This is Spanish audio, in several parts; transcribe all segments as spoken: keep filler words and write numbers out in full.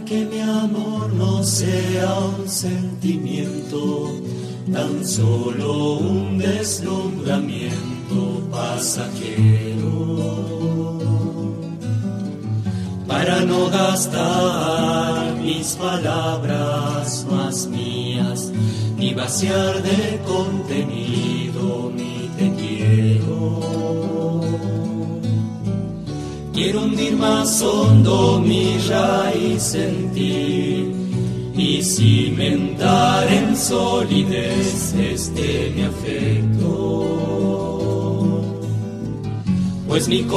que mi amor no sea un sentimiento, tan solo un deslumbramiento pasajero, para no gastar mis palabras más mías, ni vaciar de contenido mi te quiero. Quiero hundir más hondo mi raíz en ti y cimentar en solidez este mi afecto, pues mi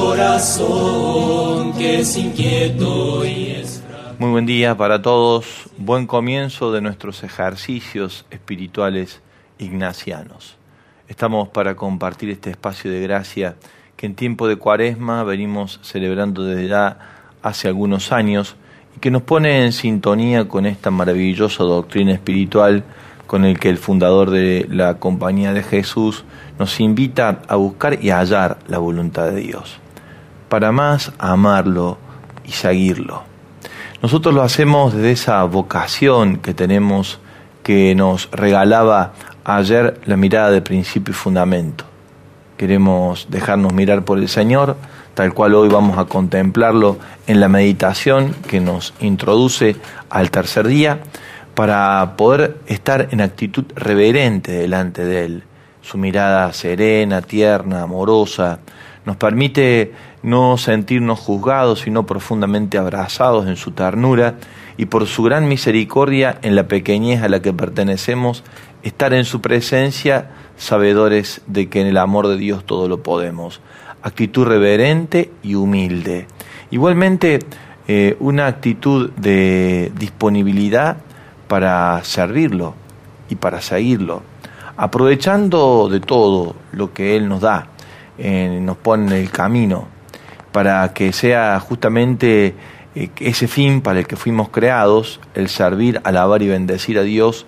corazón que es inquieto y es... Muy buen día para todos, buen comienzo de nuestros ejercicios espirituales ignacianos. Estamos para compartir este espacio de gracia que en tiempo de Cuaresma venimos celebrando desde ya hace algunos años y que nos pone en sintonía con esta maravillosa doctrina espiritual con el que el fundador de la Compañía de Jesús nos invita a buscar y a hallar la voluntad de Dios, para más amarlo y seguirlo. Nosotros lo hacemos desde esa vocación que tenemos, que nos regalaba ayer la mirada de principio y fundamento. Queremos dejarnos mirar por el Señor, tal cual hoy vamos a contemplarlo en la meditación que nos introduce al tercer día, para poder estar en actitud reverente delante de Él. Su mirada serena, tierna, amorosa, nos permite no sentirnos juzgados, sino profundamente abrazados en su ternura, y por su gran misericordia en la pequeñez a la que pertenecemos, estar en su presencia, sabedores de que en el amor de Dios todo lo podemos. Actitud reverente y humilde. Igualmente, eh, una actitud de disponibilidad para servirlo y para seguirlo, aprovechando de todo lo que Él nos da, eh, nos pone en el camino, para que sea justamente eh, ese fin para el que fuimos creados, el servir, alabar y bendecir a Dios,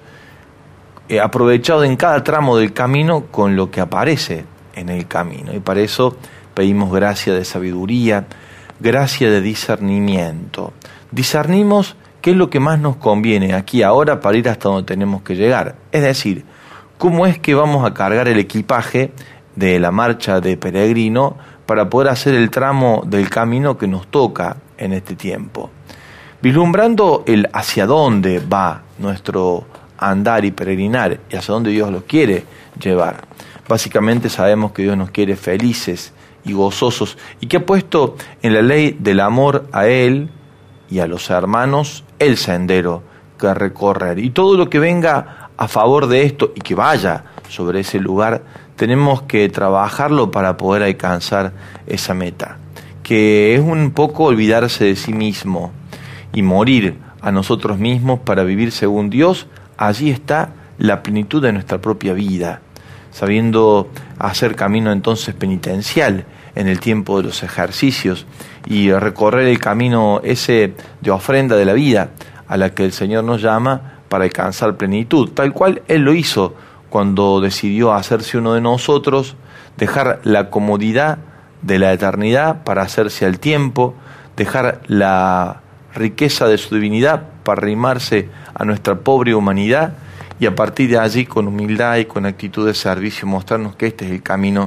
eh, aprovechado en cada tramo del camino con lo que aparece en el camino. Y para eso pedimos gracia de sabiduría, gracia de discernimiento. Discernimos qué es lo que más nos conviene aquí ahora para ir hasta donde tenemos que llegar. Es decir, cómo es que vamos a cargar el equipaje de la marcha de peregrino para poder hacer el tramo del camino que nos toca en este tiempo. Vislumbrando el hacia dónde va nuestro andar y peregrinar y hacia dónde Dios los quiere llevar. Básicamente sabemos que Dios nos quiere felices y gozosos y que ha puesto en la ley del amor a Él y a los hermanos el sendero que recorrer. Y todo lo que venga a favor de esto y que vaya sobre ese lugar, tenemos que trabajarlo para poder alcanzar esa meta, que es un poco olvidarse de sí mismo y morir a nosotros mismos para vivir según Dios. Allí está la plenitud de nuestra propia vida, sabiendo hacer camino entonces penitencial en el tiempo de los ejercicios y recorrer el camino ese de ofrenda de la vida a la que el Señor nos llama para alcanzar plenitud, tal cual Él lo hizo cuando decidió hacerse uno de nosotros, dejar la comodidad de la eternidad para hacerse al tiempo, dejar la riqueza de su divinidad para arrimarse a nuestra pobre humanidad y a partir de allí con humildad y con actitud de servicio mostrarnos que este es el camino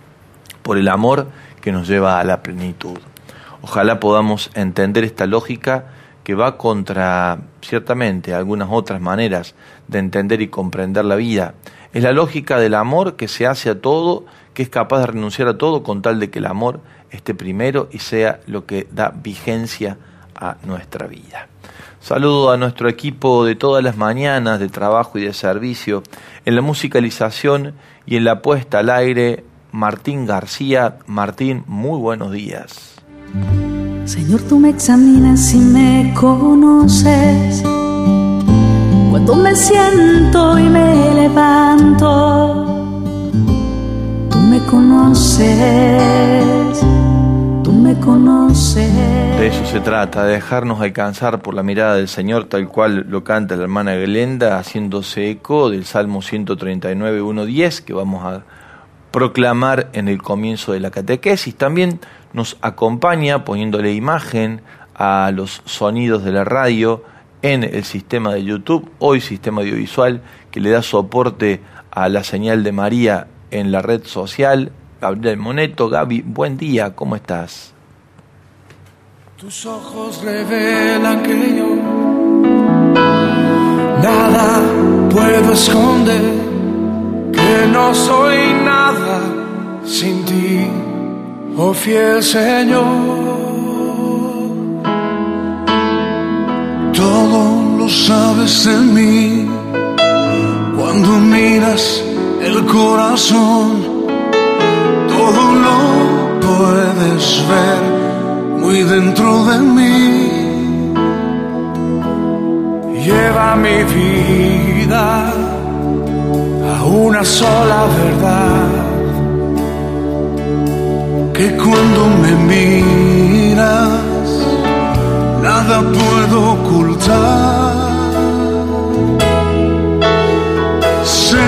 por el amor que nos lleva a la plenitud. Ojalá podamos entender esta lógica que va contra, ciertamente, algunas otras maneras de entender y comprender la vida. Es la lógica del amor que se hace a todo, que es capaz de renunciar a todo con tal de que el amor esté primero y sea lo que da vigencia a nuestra vida. Saludo a nuestro equipo de todas las mañanas de trabajo y de servicio, en la musicalización y en la puesta al aire, Martín García. Martín, muy buenos días. Señor, tú me examinas y me conoces. Cuando me siento y me levanto, tú me conoces, tú me conoces. De eso se trata, de dejarnos alcanzar por la mirada del Señor, tal cual lo canta la hermana Glenda, haciéndose eco del Salmo ciento treinta y nueve, uno diez, que vamos a proclamar en el comienzo de la catequesis. También nos acompaña poniéndole imagen a los sonidos de la radio en el sistema de YouTube, hoy sistema audiovisual que le da soporte a la señal de María en la red social, Gabriel Moneto. Gaby, buen día, ¿cómo estás? Tus ojos revelan que yo nada puedo esconder, que no soy nada sin ti, oh fiel Señor. Todo lo sabes de mí, cuando miras el corazón, todo lo puedes ver muy dentro de mí. Lleva mi vida a una sola verdad, que cuando me miras nada puedo ocultar. Sé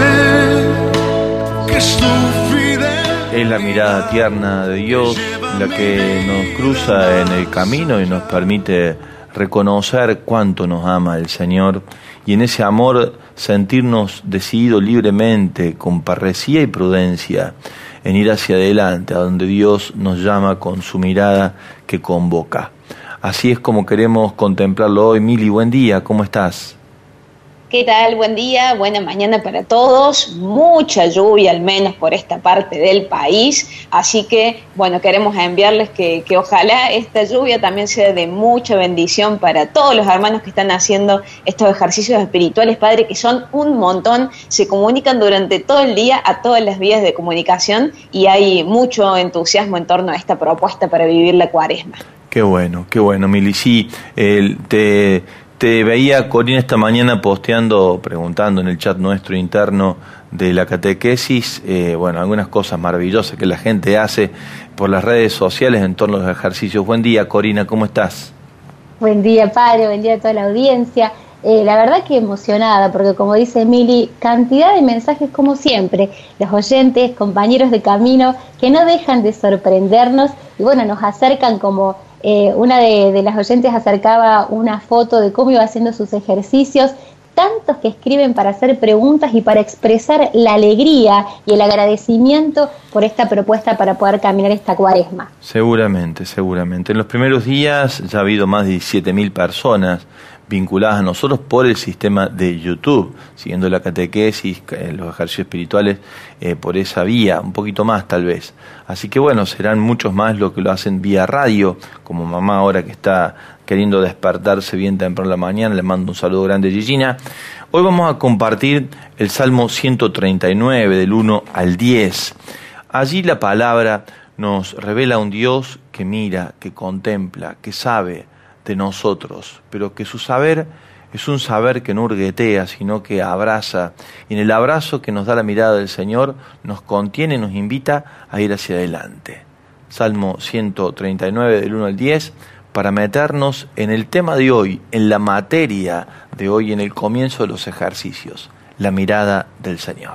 que es tu fidelidad. Es la mirada tierna de Dios la que nos cruza en el camino y nos permite reconocer cuánto nos ama el Señor, y en ese amor sentirnos decididos libremente, con parresía y prudencia, en ir hacia adelante, a donde Dios nos llama con su mirada que convoca. Así es como queremos contemplarlo hoy. Mili, buen día, ¿cómo estás? ¿Qué tal? Buen día, buena mañana para todos. Mucha lluvia, al menos por esta parte del país. Así que, bueno, queremos enviarles que, que ojalá esta lluvia también sea de mucha bendición para todos los hermanos que están haciendo estos ejercicios espirituales, Padre, que son un montón. Se comunican durante todo el día a todas las vías de comunicación y hay mucho entusiasmo en torno a esta propuesta para vivir la Cuaresma. Qué bueno, qué bueno, Mili. Sí, eh, te... Te veía, Corina, esta mañana posteando, preguntando en el chat nuestro interno de la catequesis, eh, bueno, algunas cosas maravillosas que la gente hace por las redes sociales en torno a los ejercicios. Buen día, Corina, ¿cómo estás? Buen día, padre, buen día a toda la audiencia. Eh, la verdad que emocionada, porque como dice Mili, cantidad de mensajes como siempre, los oyentes, compañeros de camino, que no dejan de sorprendernos y bueno, nos acercan como... Eh, una de, de las oyentes acercaba una foto de cómo iba haciendo sus ejercicios, tantos que escriben para hacer preguntas y para expresar la alegría y el agradecimiento por esta propuesta para poder caminar esta Cuaresma. Seguramente, seguramente. En los primeros días ya ha habido más de diecisiete mil personas vinculadas a nosotros por el sistema de YouTube, siguiendo la catequesis, los ejercicios espirituales, eh, por esa vía, un poquito más tal vez. Así que bueno, serán muchos más los que lo hacen vía radio, como mamá ahora que está queriendo despertarse bien temprano en la mañana, le mando un saludo grande, Gigina. Hoy vamos a compartir el Salmo ciento treinta y nueve, del uno al diez. Allí la palabra nos revela a un Dios que mira, que contempla, que sabe de nosotros, pero que su saber es un saber que no hurguetea, sino que abraza, y en el abrazo que nos da la mirada del Señor nos contiene, nos invita a ir hacia adelante. Salmo ciento treinta y nueve, del uno al diez, para meternos en el tema de hoy, en la materia de hoy, en el comienzo de los ejercicios, la mirada del Señor.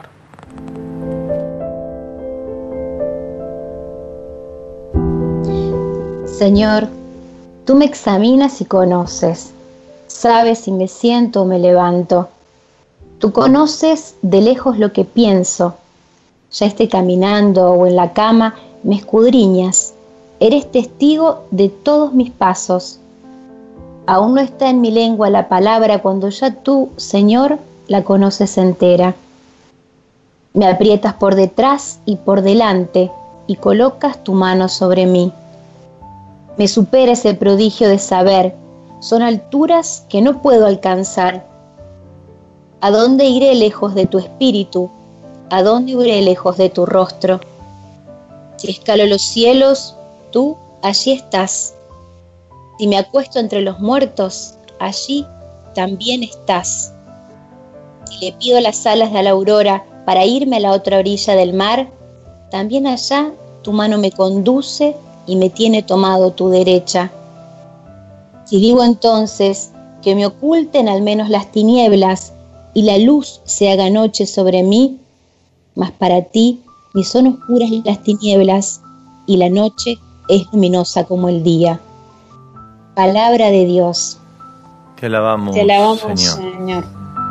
Señor, tú me examinas y conoces, sabes si me siento o me levanto. Tú conoces de lejos lo que pienso, ya esté caminando o en la cama, me escudriñas, eres testigo de todos mis pasos. Aún no está en mi lengua la palabra cuando ya tú, Señor, la conoces entera. Me aprietas por detrás y por delante y colocas tu mano sobre mí. Me supera ese prodigio de saber, son alturas que no puedo alcanzar. ¿A dónde iré lejos de tu espíritu? ¿A dónde iré lejos de tu rostro? Si escalo los cielos, tú allí estás. Si me acuesto entre los muertos, allí también estás. Si le pido las alas de la aurora para irme a la otra orilla del mar, también allá tu mano me conduce y me tiene tomado tu derecha. Si digo entonces que me oculten al menos las tinieblas y la luz se haga noche sobre mí, mas para ti ni son oscuras las tinieblas y la noche es luminosa como el día. Palabra de Dios. Te alabamos, Te alabamos, Señor. Señor.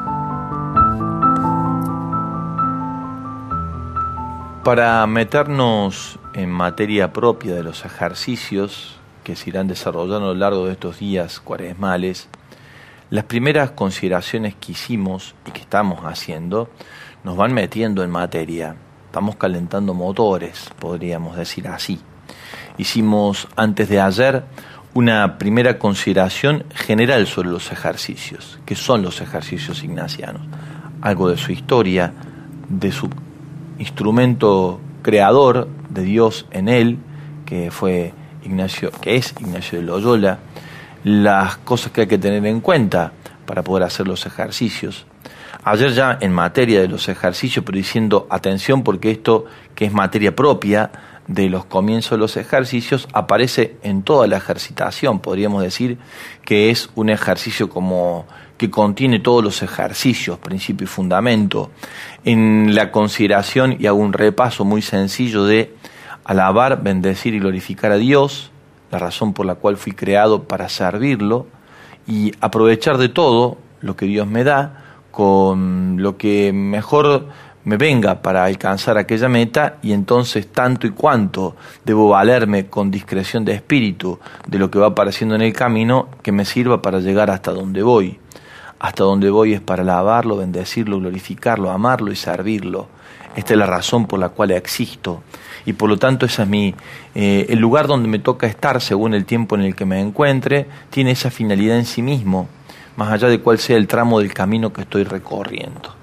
Para meternos en materia propia de los ejercicios que se irán desarrollando a lo largo de estos días cuaresmales, las primeras consideraciones que hicimos y que estamos haciendo nos van metiendo en materia. Estamos calentando motores, podríamos decir así. Hicimos antes de ayer una primera consideración general sobre los ejercicios. ¿Qué son los ejercicios ignacianos? Algo de su historia, de su instrumento creador, de Dios en él, que fue Ignacio, que es Ignacio de Loyola, las cosas que hay que tener en cuenta para poder hacer los ejercicios. Ayer ya en materia de los ejercicios, pero diciendo atención porque esto que es materia propia de los comienzos de los ejercicios aparece en toda la ejercitación. Podríamos decir que es un ejercicio como que contiene todos los ejercicios, principio y fundamento. En la consideración, y hago un repaso muy sencillo de alabar, bendecir y glorificar a Dios, la razón por la cual fui creado para servirlo, y aprovechar de todo lo que Dios me da con lo que mejor me venga para alcanzar aquella meta, y entonces tanto y cuanto debo valerme con discreción de espíritu de lo que va apareciendo en el camino, que me sirva para llegar hasta donde voy. Hasta donde voy es para alabarlo, bendecirlo, glorificarlo, amarlo y servirlo. Esta es la razón por la cual existo, y por lo tanto ese es mi, eh, el lugar donde me toca estar según el tiempo en el que me encuentre, tiene esa finalidad en sí mismo, más allá de cuál sea el tramo del camino que estoy recorriendo.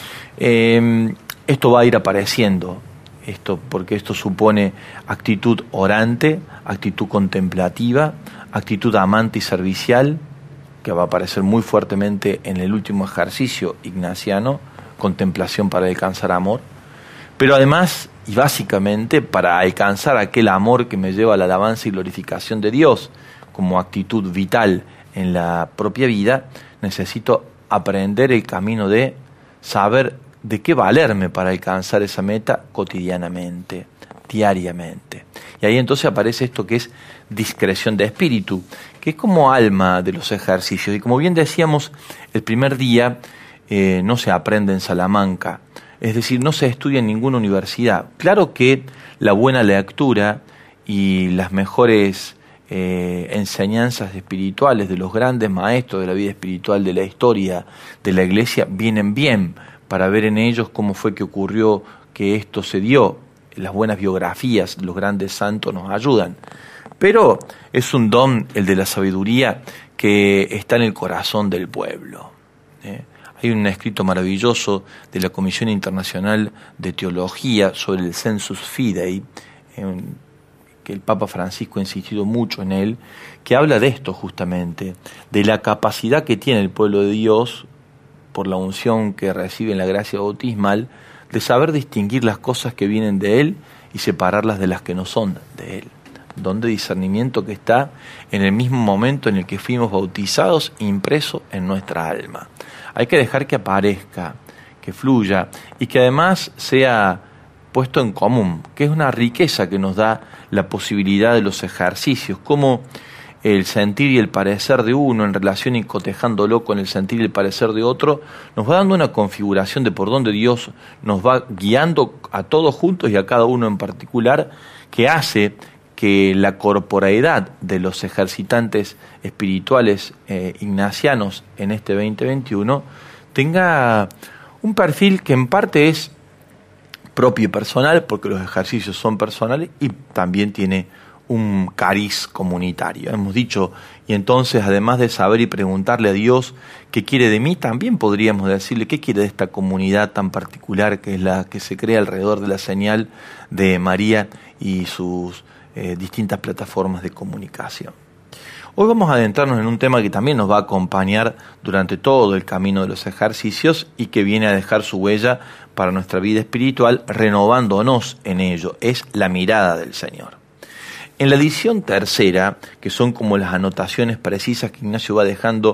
Eh, esto va a ir apareciendo, esto, porque esto supone actitud orante, actitud contemplativa, actitud amante y servicial, que va a aparecer muy fuertemente en el último ejercicio ignaciano, contemplación para alcanzar amor, pero además y básicamente para alcanzar aquel amor que me lleva a la alabanza y glorificación de Dios como actitud vital en la propia vida, necesito aprender el camino de saber de qué valerme para alcanzar esa meta cotidianamente, diariamente. Y ahí entonces aparece esto que es discreción de espíritu, que es como alma de los ejercicios. Y como bien decíamos, el primer día eh, no se aprende en Salamanca, es decir, no se estudia en ninguna universidad. Claro que la buena lectura y las mejores eh, enseñanzas espirituales de los grandes maestros de la vida espiritual de la historia de la Iglesia vienen bien para ver en ellos cómo fue que ocurrió que esto se dio. Las buenas biografías de los grandes santos nos ayudan. Pero es un don, el de la sabiduría, que está en el corazón del pueblo. ¿eh? Hay un escrito maravilloso de la Comisión Internacional de Teología sobre el Sensus Fidei, eh, que el Papa Francisco ha insistido mucho en él, que habla de esto justamente, de la capacidad que tiene el pueblo de Dios, por la unción que recibe en la gracia bautismal, de saber distinguir las cosas que vienen de Él y separarlas de las que no son de Él. Don de discernimiento que está en el mismo momento en el que fuimos bautizados, impreso en nuestra alma. Hay que dejar que aparezca, que fluya y que además sea puesto en común, que es una riqueza que nos da la posibilidad de los ejercicios, como el sentir y el parecer de uno en relación y cotejándolo con el sentir y el parecer de otro, nos va dando una configuración de por dónde Dios nos va guiando a todos juntos y a cada uno en particular, que hace que la corporeidad de los ejercitantes espirituales eh, ignacianos en este veinte veintiuno tenga un perfil que en parte es propio y personal, porque los ejercicios son personales, y también tiene un cariz comunitario. Hemos dicho, y entonces además de saber y preguntarle a Dios qué quiere de mí, también podríamos decirle qué quiere de esta comunidad tan particular que es la que se crea alrededor de la señal de María y sus eh, distintas plataformas de comunicación. Hoy vamos a adentrarnos en un tema que también nos va a acompañar durante todo el camino de los ejercicios y que viene a dejar su huella para nuestra vida espiritual, renovándonos en ello. Es la mirada del Señor. En la edición tercera, que son como las anotaciones precisas que Ignacio va dejando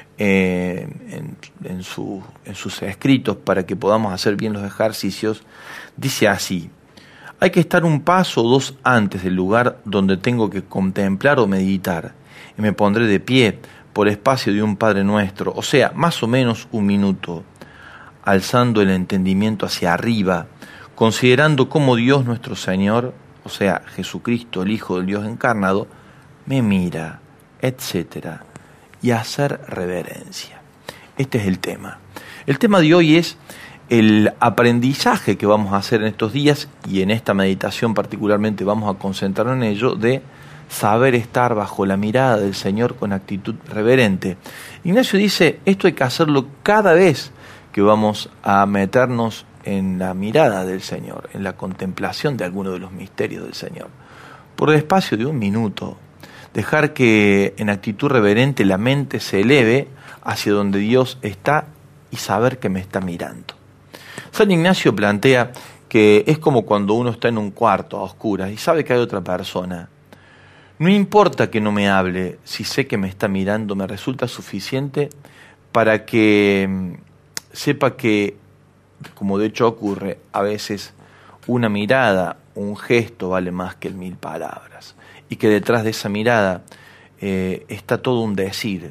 eh, en, en, su, en sus escritos para que podamos hacer bien los ejercicios, dice así: hay que estar un paso o dos antes del lugar donde tengo que contemplar o meditar, y me pondré de pie por espacio de un Padre Nuestro, o sea, más o menos un minuto, alzando el entendimiento hacia arriba, considerando cómo Dios nuestro Señor, o sea, Jesucristo, el Hijo del Dios encarnado, me mira, etcétera, y hacer reverencia. Este es el tema. El tema de hoy es el aprendizaje que vamos a hacer en estos días, y en esta meditación particularmente vamos a concentrarnos en ello, de saber estar bajo la mirada del Señor con actitud reverente. Ignacio dice, esto hay que hacerlo cada vez que vamos a meternos en la mirada del Señor, en la contemplación de alguno de los misterios del Señor. Por el espacio de un minuto, dejar que en actitud reverente la mente se eleve hacia donde Dios está y saber que me está mirando. San Ignacio plantea que es como cuando uno está en un cuarto a oscuras y sabe que hay otra persona. No importa que no me hable, si sé que me está mirando, me resulta suficiente para que sepa que, como de hecho ocurre, a veces una mirada, un gesto vale más que mil palabras. Y que detrás de esa mirada eh, está todo un decir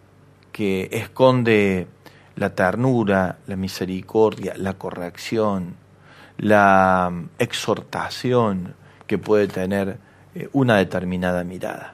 que esconde la ternura, la misericordia, la corrección, la exhortación que puede tener eh, una determinada mirada.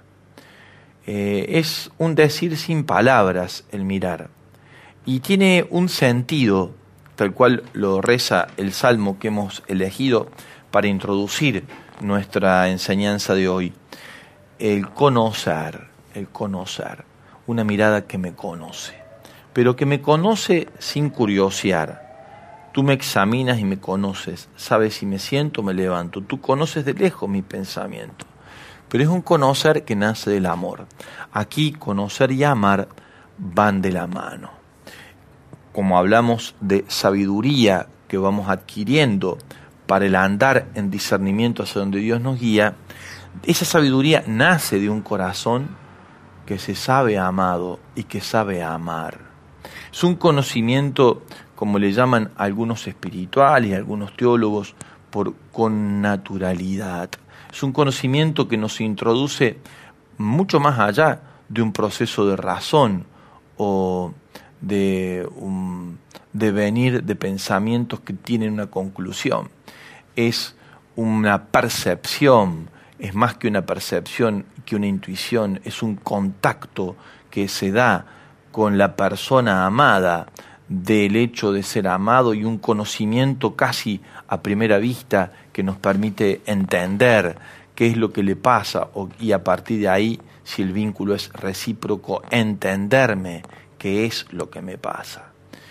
Eh, es un decir sin palabras el mirar, y tiene un sentido, tal cual lo reza el salmo que hemos elegido para introducir nuestra enseñanza de hoy. El conocer, el conocer, una mirada que me conoce, pero que me conoce sin curiosear. Tú me examinas y me conoces, sabes si me siento o me levanto, tú conoces de lejos mi pensamiento. Pero es un conocer que nace del amor. Aquí conocer y amar van de la mano. Como hablamos de sabiduría que vamos adquiriendo para el andar en discernimiento hacia donde Dios nos guía, esa sabiduría nace de un corazón que se sabe amado y que sabe amar. Es un conocimiento, como le llaman algunos espirituales y algunos teólogos, por connaturalidad. Es un conocimiento que nos introduce mucho más allá de un proceso de razón o de un devenir de pensamientos que tienen una conclusión. Es una percepción, es más que una percepción, que una intuición, es un contacto que se da con la persona amada del hecho de ser amado, y un conocimiento casi a primera vista que nos permite entender qué es lo que le pasa, y a partir de ahí, si el vínculo es recíproco, entenderme qué es lo que me pasa.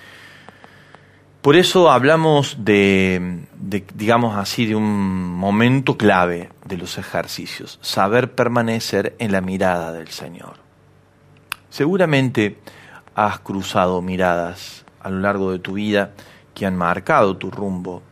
Por eso hablamos de, de, digamos así, de un momento clave de los ejercicios, saber permanecer en la mirada del Señor. Seguramente has cruzado miradas a lo largo de tu vida que han marcado tu rumbo.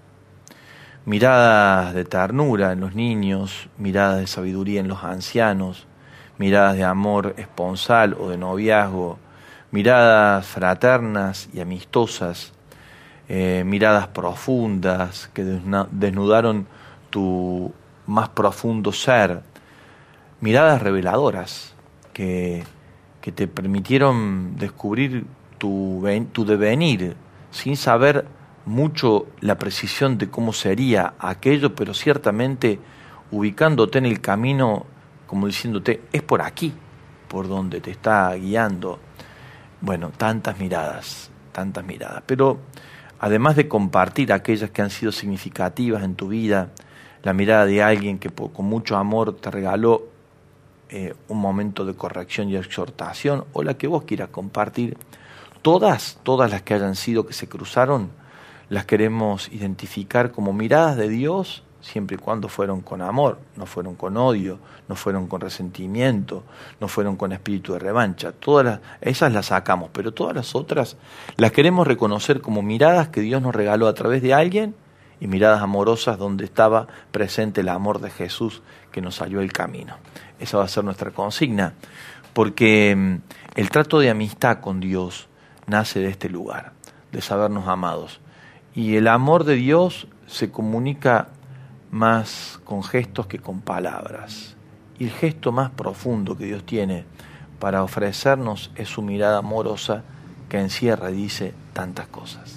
Miradas de ternura en los niños, miradas de sabiduría en los ancianos, miradas de amor esponsal o de noviazgo, miradas fraternas y amistosas, eh, miradas profundas que desnudaron tu más profundo ser, miradas reveladoras que, que te permitieron descubrir tu, tu devenir sin saber mucho la precisión de cómo sería aquello, pero ciertamente ubicándote en el camino, como diciéndote, es por aquí por donde te está guiando. Bueno, tantas miradas, tantas miradas. Pero además de compartir aquellas que han sido significativas en tu vida, la mirada de alguien que con mucho amor te regaló eh, un momento de corrección y exhortación, o la que vos quieras compartir, todas, todas las que hayan sido que se cruzaron, las queremos identificar como miradas de Dios, siempre y cuando fueron con amor, no fueron con odio, no fueron con resentimiento, no fueron con espíritu de revancha. Todas las, esas las sacamos, pero todas las otras las queremos reconocer como miradas que Dios nos regaló a través de alguien, y miradas amorosas donde estaba presente el amor de Jesús que nos salió el camino. Esa va a ser nuestra consigna, porque el trato de amistad con Dios nace de este lugar, de sabernos amados. Y el amor de Dios se comunica más con gestos que con palabras. Y el gesto más profundo que Dios tiene para ofrecernos es su mirada amorosa que encierra y dice tantas cosas.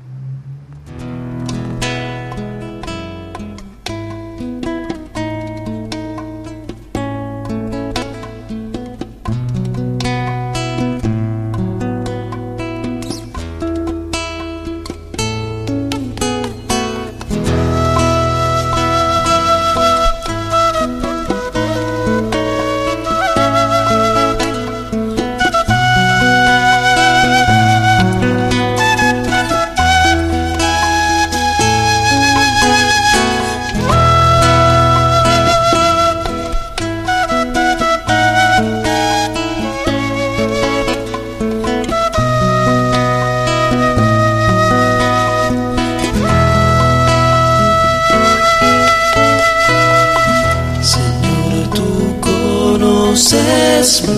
conoces mi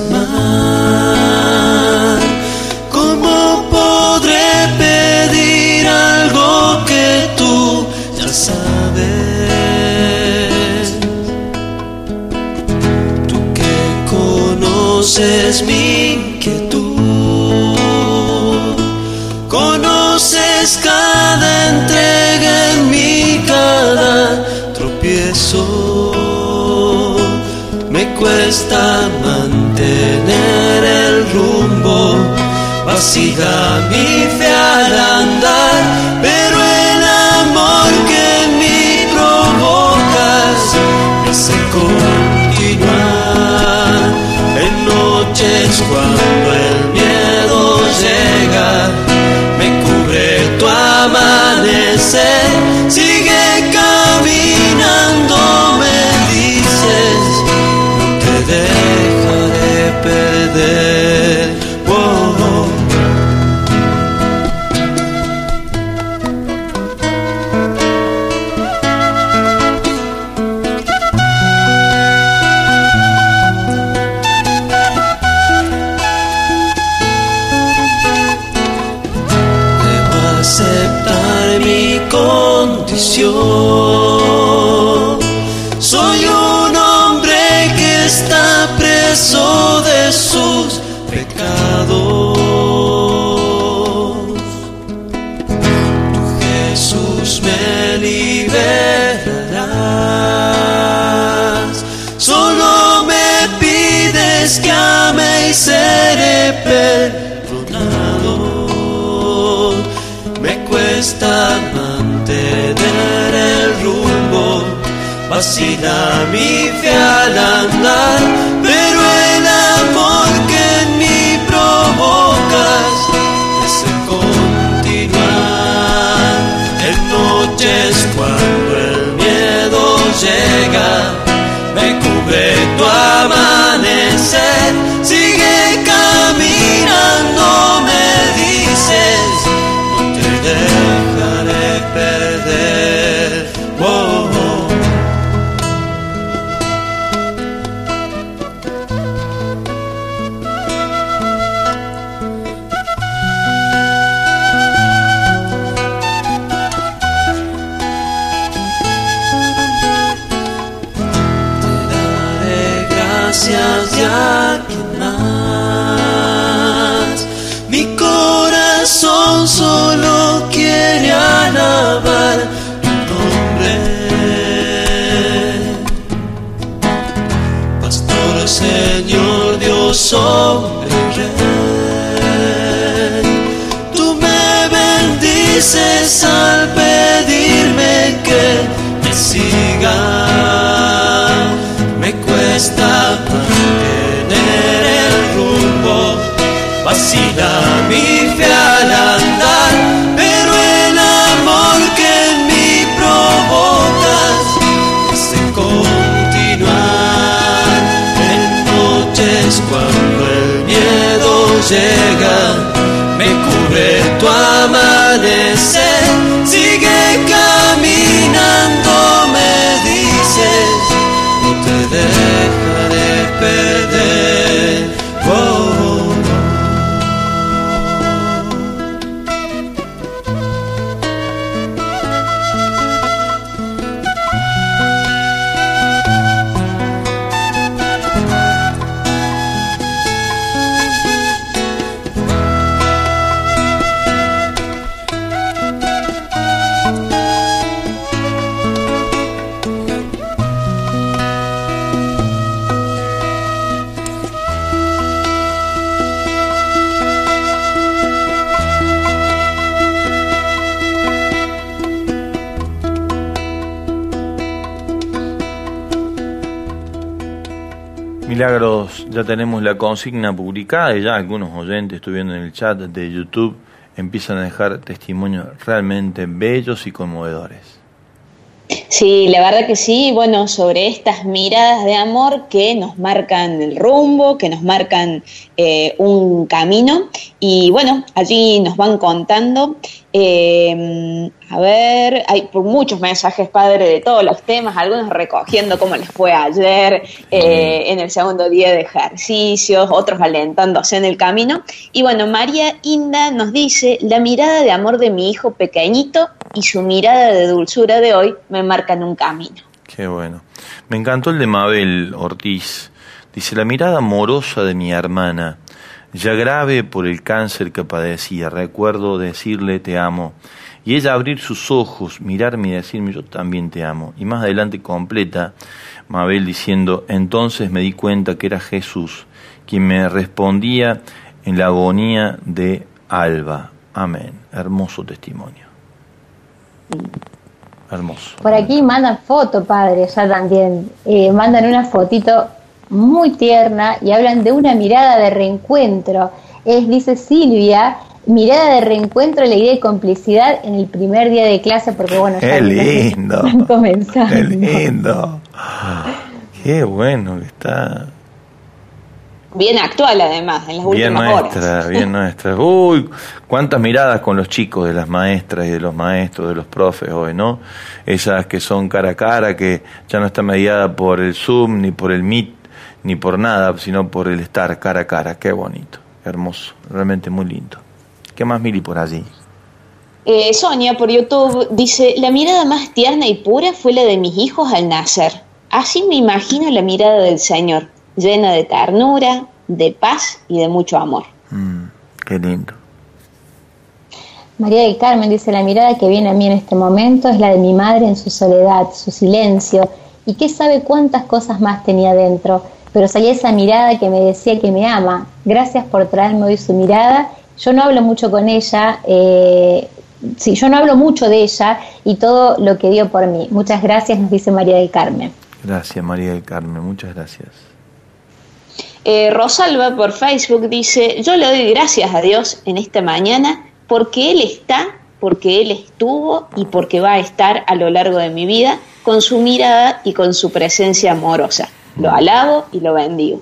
mal. ¿Cómo podré pedir algo que tú ya sabes? Tú que conoces mi inquietud, conoces cada entrega en mí, cada tropiezo. Me cuesta mantener el rumbo, vacila mi fe al andar, pero el amor que en mí provocas me hace continuar. En noches cuando el miedo llega, me cubre tu amanecer, sigue caminando, me dices, dejaré perder. Oh, oh. Debo aceptar mi condición. Soy un hombre que está preso de sus pecados. Tú, Jesús, me liberarás. Solo me pides que ame y seré perdonado. Me cuesta mantener el rumbo, vacila mi fe al andar, pero el amor que en mí provocas me hace continuar. En noches cuando el miedo llega, me cubre tu amanecer, sigue caminando, me dices, no te dejaré perder. Oh, oh. Gracias y a quien más. Mi corazón solo quiere alabar tu nombre. Pastor, Señor, Dios, hombre, Rey. Tú me bendices al pedirme que me siga. Me cuesta mantener el rumbo, vacila mi fe al andar, pero el amor que en mí provocas me hace continuar. En noches cuando el miedo llega, me cubre tu amanecer, sigue caminando, me dices, no te dejaré perder. Oh, oh. Milagros, ya tenemos la consigna publicada y ya algunos oyentes, estoy viendo en el chat de YouTube, empiezan a dejar testimonios realmente bellos y conmovedores. Sí, la verdad que sí, bueno, sobre estas miradas de amor que nos marcan el rumbo, que nos marcan eh, un camino, y bueno, allí nos van contando, eh, a ver, hay muchos mensajes, padre, de todos los temas, algunos recogiendo cómo les fue ayer, eh, en el segundo día de ejercicios, otros alentándose en el camino, y bueno, María Inda nos dice, la mirada de amor de mi hijo pequeñito y su mirada de dulzura de hoy me marcan un camino. Qué bueno. Me encantó el de Mabel Ortiz. Dice, la mirada amorosa de mi hermana, ya grave por el cáncer que padecía, recuerdo decirle te amo, y ella abrir sus ojos, mirarme y decirme yo también te amo. Y más adelante completa Mabel diciendo, entonces me di cuenta que era Jesús quien me respondía en la agonía de Alba. Amén. Hermoso testimonio. Hermoso. Por aquí mandan foto, padre, ya también. Eh, mandan una fotito muy tierna y hablan de una mirada de reencuentro. Es, dice Silvia, mirada de reencuentro, alegría y complicidad en el primer día de clase, porque bueno, ya ¡qué lindo! Están comenzando. ¡Qué lindo! ¡Qué bueno que está! Bien actual, además, en las bien últimas nuestra, horas. Bien nuestra. Uy, cuántas miradas con los chicos de las maestras y de los maestros, de los profes hoy, ¿no? Esas que son cara a cara, que ya no está mediada por el Zoom, ni por el Meet, ni por nada, sino por el estar cara a cara. Qué bonito, hermoso, realmente muy lindo. ¿Qué más, Mili, por allí? Eh, Sonia, por YouTube, dice, la mirada más tierna y pura fue la de mis hijos al nacer. Así me imagino la mirada del Señor, llena de ternura, de paz y de mucho amor. Mm, qué lindo. María del Carmen dice, la mirada que viene a mí en este momento es la de mi madre en su soledad, su silencio, y que sabe cuántas cosas más tenía dentro, pero salía esa mirada que me decía que me ama. Gracias por traerme hoy su mirada. Yo no hablo mucho con ella, eh, sí, yo no hablo mucho de ella y todo lo que dio por mí. Muchas gracias, nos dice María del Carmen. Gracias, María del Carmen, muchas gracias. Eh, Rosalba por Facebook dice, yo le doy gracias a Dios en esta mañana porque Él está, porque Él estuvo y porque va a estar a lo largo de mi vida con su mirada y con su presencia amorosa. Lo alabo y lo bendigo.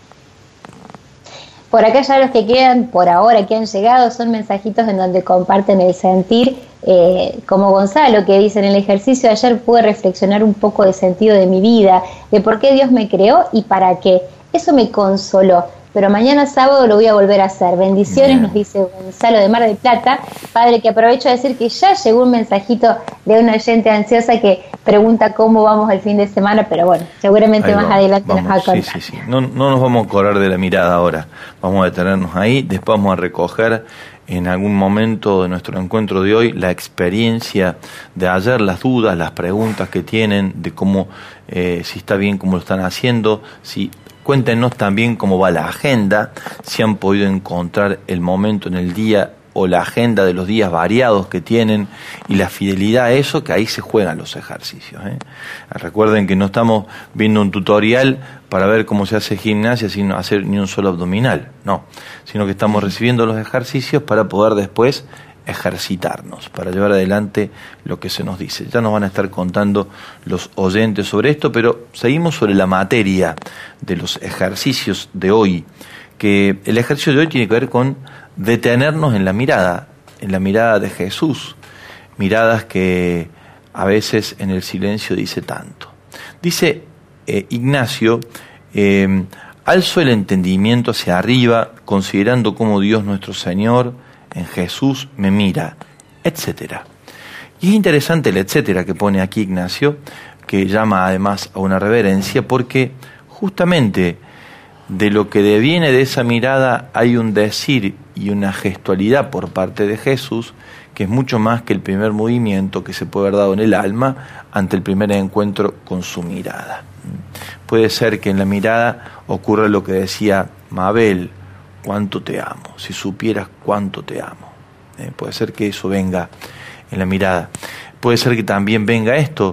Por acá ya los que quedan, por ahora que han llegado, son mensajitos en donde comparten el sentir, eh, como Gonzalo, que dice, en el ejercicio de ayer pude reflexionar un poco del sentido de mi vida, de por qué Dios me creó y para qué. Eso me consoló, pero mañana sábado lo voy a volver a hacer. Bendiciones, Bien. Nos dice Gonzalo de Mar del Plata. Padre, que aprovecho de decir que ya llegó un mensajito de una oyente ansiosa que pregunta cómo vamos el fin de semana, pero bueno, seguramente más adelante vamos, nos va a contar. Sí, sí, sí. No, no nos vamos a correr de la mirada ahora, vamos a detenernos ahí, después vamos a recoger en algún momento de nuestro encuentro de hoy la experiencia de ayer, las dudas, las preguntas que tienen, de cómo, eh, si está bien cómo lo están haciendo, si... Cuéntenos también cómo va la agenda, si han podido encontrar el momento en el día o la agenda de los días variados que tienen y la fidelidad a eso, que ahí se juegan los ejercicios, ¿eh? Recuerden que no estamos viendo un tutorial para ver cómo se hace gimnasia sin hacer ni un solo abdominal, no, sino que estamos recibiendo los ejercicios para poder después ejercitarnos, para llevar adelante lo que se nos dice. Ya nos van a estar contando los oyentes sobre esto, pero seguimos sobre la materia de los ejercicios de hoy, que el ejercicio de hoy tiene que ver con detenernos en la mirada, en la mirada de Jesús, miradas que a veces en el silencio dice tanto. Dice eh, Ignacio, eh, alzo el entendimiento hacia arriba, considerando cómo Dios nuestro Señor en Jesús me mira, etcétera. Y es interesante el etcétera que pone aquí Ignacio, que llama además a una reverencia, porque justamente de lo que deviene de esa mirada hay un decir y una gestualidad por parte de Jesús que es mucho más que el primer movimiento que se puede haber dado en el alma ante el primer encuentro con su mirada. Puede ser que en la mirada ocurra lo que decía Mabel: cuánto te amo, si supieras cuánto te amo. Eh, puede ser que eso venga en la mirada. Puede ser que también venga esto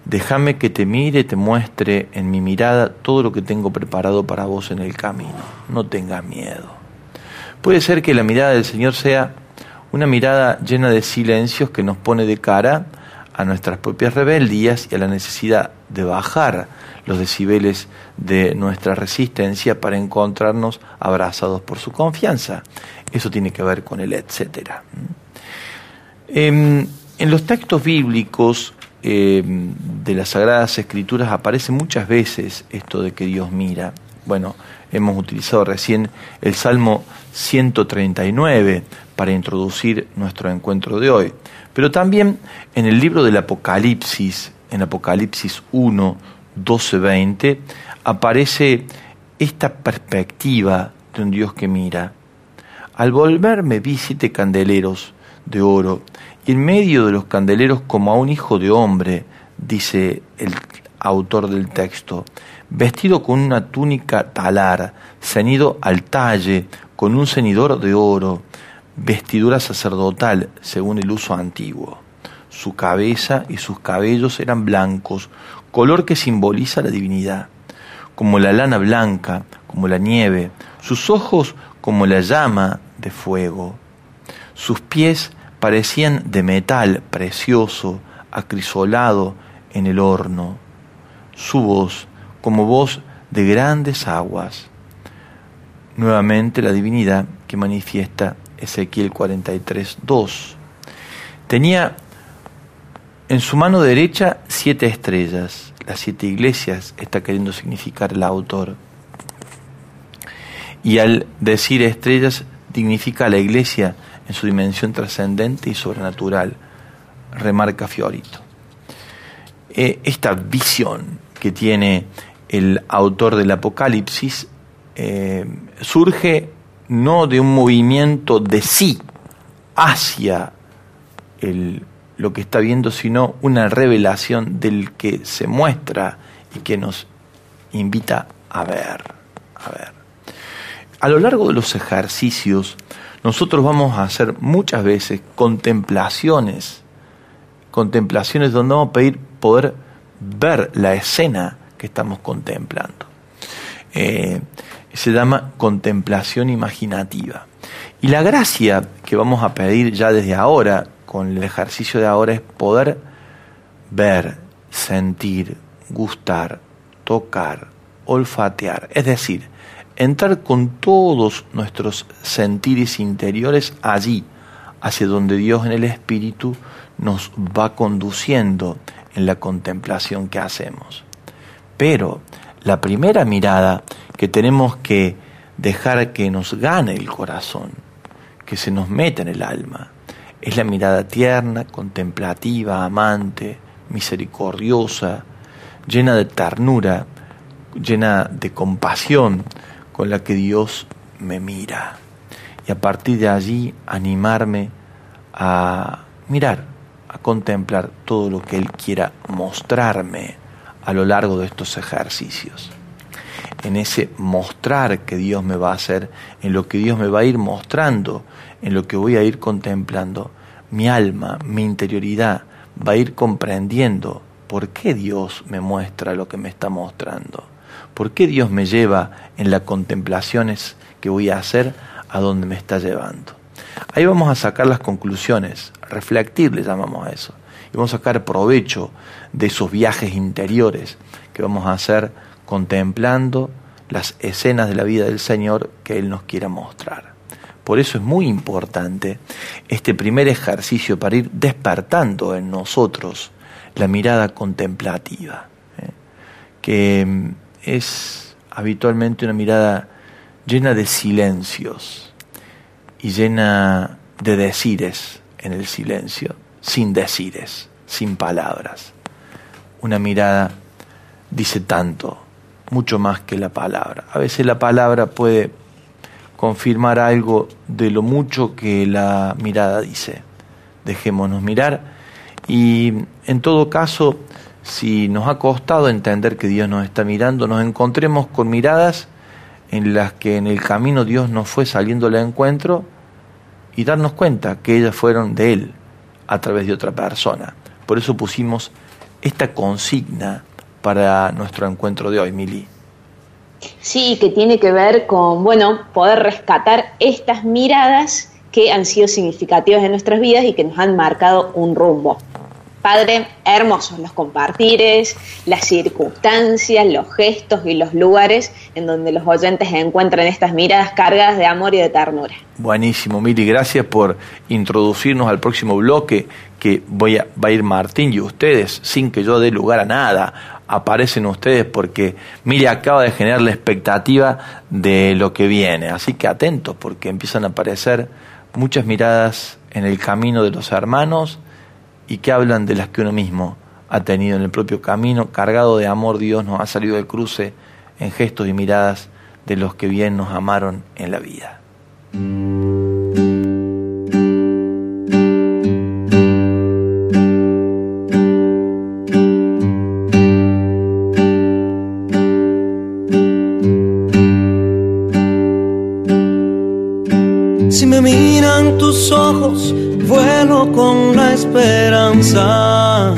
déjame que te mire, te muestre en mi mirada todo lo que tengo preparado para vos en el camino. No tengas miedo. Puede ser que la mirada del Señor sea una mirada llena de silencios que nos pone de cara a nuestras propias rebeldías y a la necesidad de bajar los decibeles de nuestra resistencia para encontrarnos abrazados por su confianza. Eso tiene que ver con el etcétera. En, en los textos bíblicos eh, de las Sagradas Escrituras aparece muchas veces esto de que Dios mira. Bueno, hemos utilizado recién el Salmo ciento treinta y nueve para introducir nuestro encuentro de hoy. Pero también en el libro del Apocalipsis, en Apocalipsis uno, doce, veinte, aparece esta perspectiva de un Dios que mira. Al volverme vi siete candeleros de oro, y en medio de los candeleros como a un hijo de hombre, dice el autor del texto, vestido con una túnica talar, ceñido al talle, con un ceñidor de oro, vestidura sacerdotal, según el uso antiguo. Su cabeza y sus cabellos eran blancos, color que simboliza la divinidad, como la lana blanca, como la nieve, sus ojos como la llama de fuego. Sus pies parecían de metal precioso, acrisolado en el horno. Su voz como voz de grandes aguas. Nuevamente la divinidad que manifiesta Ezequiel cuarenta y tres, dos. Tenía en su mano derecha siete estrellas. Las siete iglesias está queriendo significar el autor. Y al decir estrellas, dignifica a la iglesia en su dimensión trascendente y sobrenatural, remarca Fiorito. Eh, esta visión que tiene el autor del Apocalipsis eh, surge no de un movimiento de sí hacia el, lo que está viendo, sino una revelación del que se muestra y que nos invita a ver, a ver. A lo largo de los ejercicios, nosotros vamos a hacer muchas veces contemplaciones, contemplaciones donde vamos a pedir poder ver la escena que estamos contemplando. Eh, se llama contemplación imaginativa. Y la gracia que vamos a pedir ya desde ahora, con el ejercicio de ahora, es poder ver, sentir, gustar, tocar, olfatear, es decir, entrar con todos nuestros sentires interiores allí, hacia donde Dios en el Espíritu nos va conduciendo en la contemplación que hacemos. Pero la primera mirada que tenemos que dejar que nos gane el corazón, que se nos meta en el alma, es la mirada tierna, contemplativa, amante, misericordiosa, llena de ternura, llena de compasión, con la que Dios me mira. Y a partir de allí animarme a mirar, a contemplar todo lo que Él quiera mostrarme a lo largo de estos ejercicios. En ese mostrar que Dios me va a hacer, en lo que Dios me va a ir mostrando, en lo que voy a ir contemplando, mi alma, mi interioridad va a ir comprendiendo por qué Dios me muestra lo que me está mostrando. ¿Por qué Dios me lleva en las contemplaciones que voy a hacer a donde me está llevando? Ahí vamos a sacar las conclusiones, reflectir le llamamos a eso. Y vamos a sacar provecho de esos viajes interiores que vamos a hacer contemplando las escenas de la vida del Señor que Él nos quiera mostrar. Por eso es muy importante este primer ejercicio para ir despertando en nosotros la mirada contemplativa, ¿eh? que es habitualmente una mirada llena de silencios y llena de decires en el silencio, sin decires, sin palabras. Una mirada dice tanto, mucho más que la palabra. A veces la palabra puede confirmar algo de lo mucho que la mirada dice. Dejémonos mirar y en todo caso, si nos ha costado entender que Dios nos está mirando, nos encontremos con miradas en las que en el camino Dios nos fue saliendo al encuentro y darnos cuenta que ellas fueron de Él a través de otra persona. Por eso pusimos esta consigna para nuestro encuentro de hoy, Mili. Sí, que tiene que ver con, bueno, poder rescatar estas miradas que han sido significativas en nuestras vidas y que nos han marcado un rumbo. Padre, hermosos los compartires, las circunstancias, los gestos y los lugares en donde los oyentes encuentran estas miradas cargadas de amor y de ternura. Buenísimo, Mili, gracias por introducirnos al próximo bloque, que voy a, va a ir Martín y ustedes, sin que yo dé lugar a nada. Aparecen ustedes porque Mili acaba de generar la expectativa de lo que viene, así que atentos porque empiezan a aparecer muchas miradas en el camino de los hermanos y que hablan de las que uno mismo ha tenido en el propio camino. Cargado de amor, Dios nos ha salido del cruce en gestos y miradas de los que bien nos amaron en la vida. Si me miran tus ojos, vuelo con la esperanza.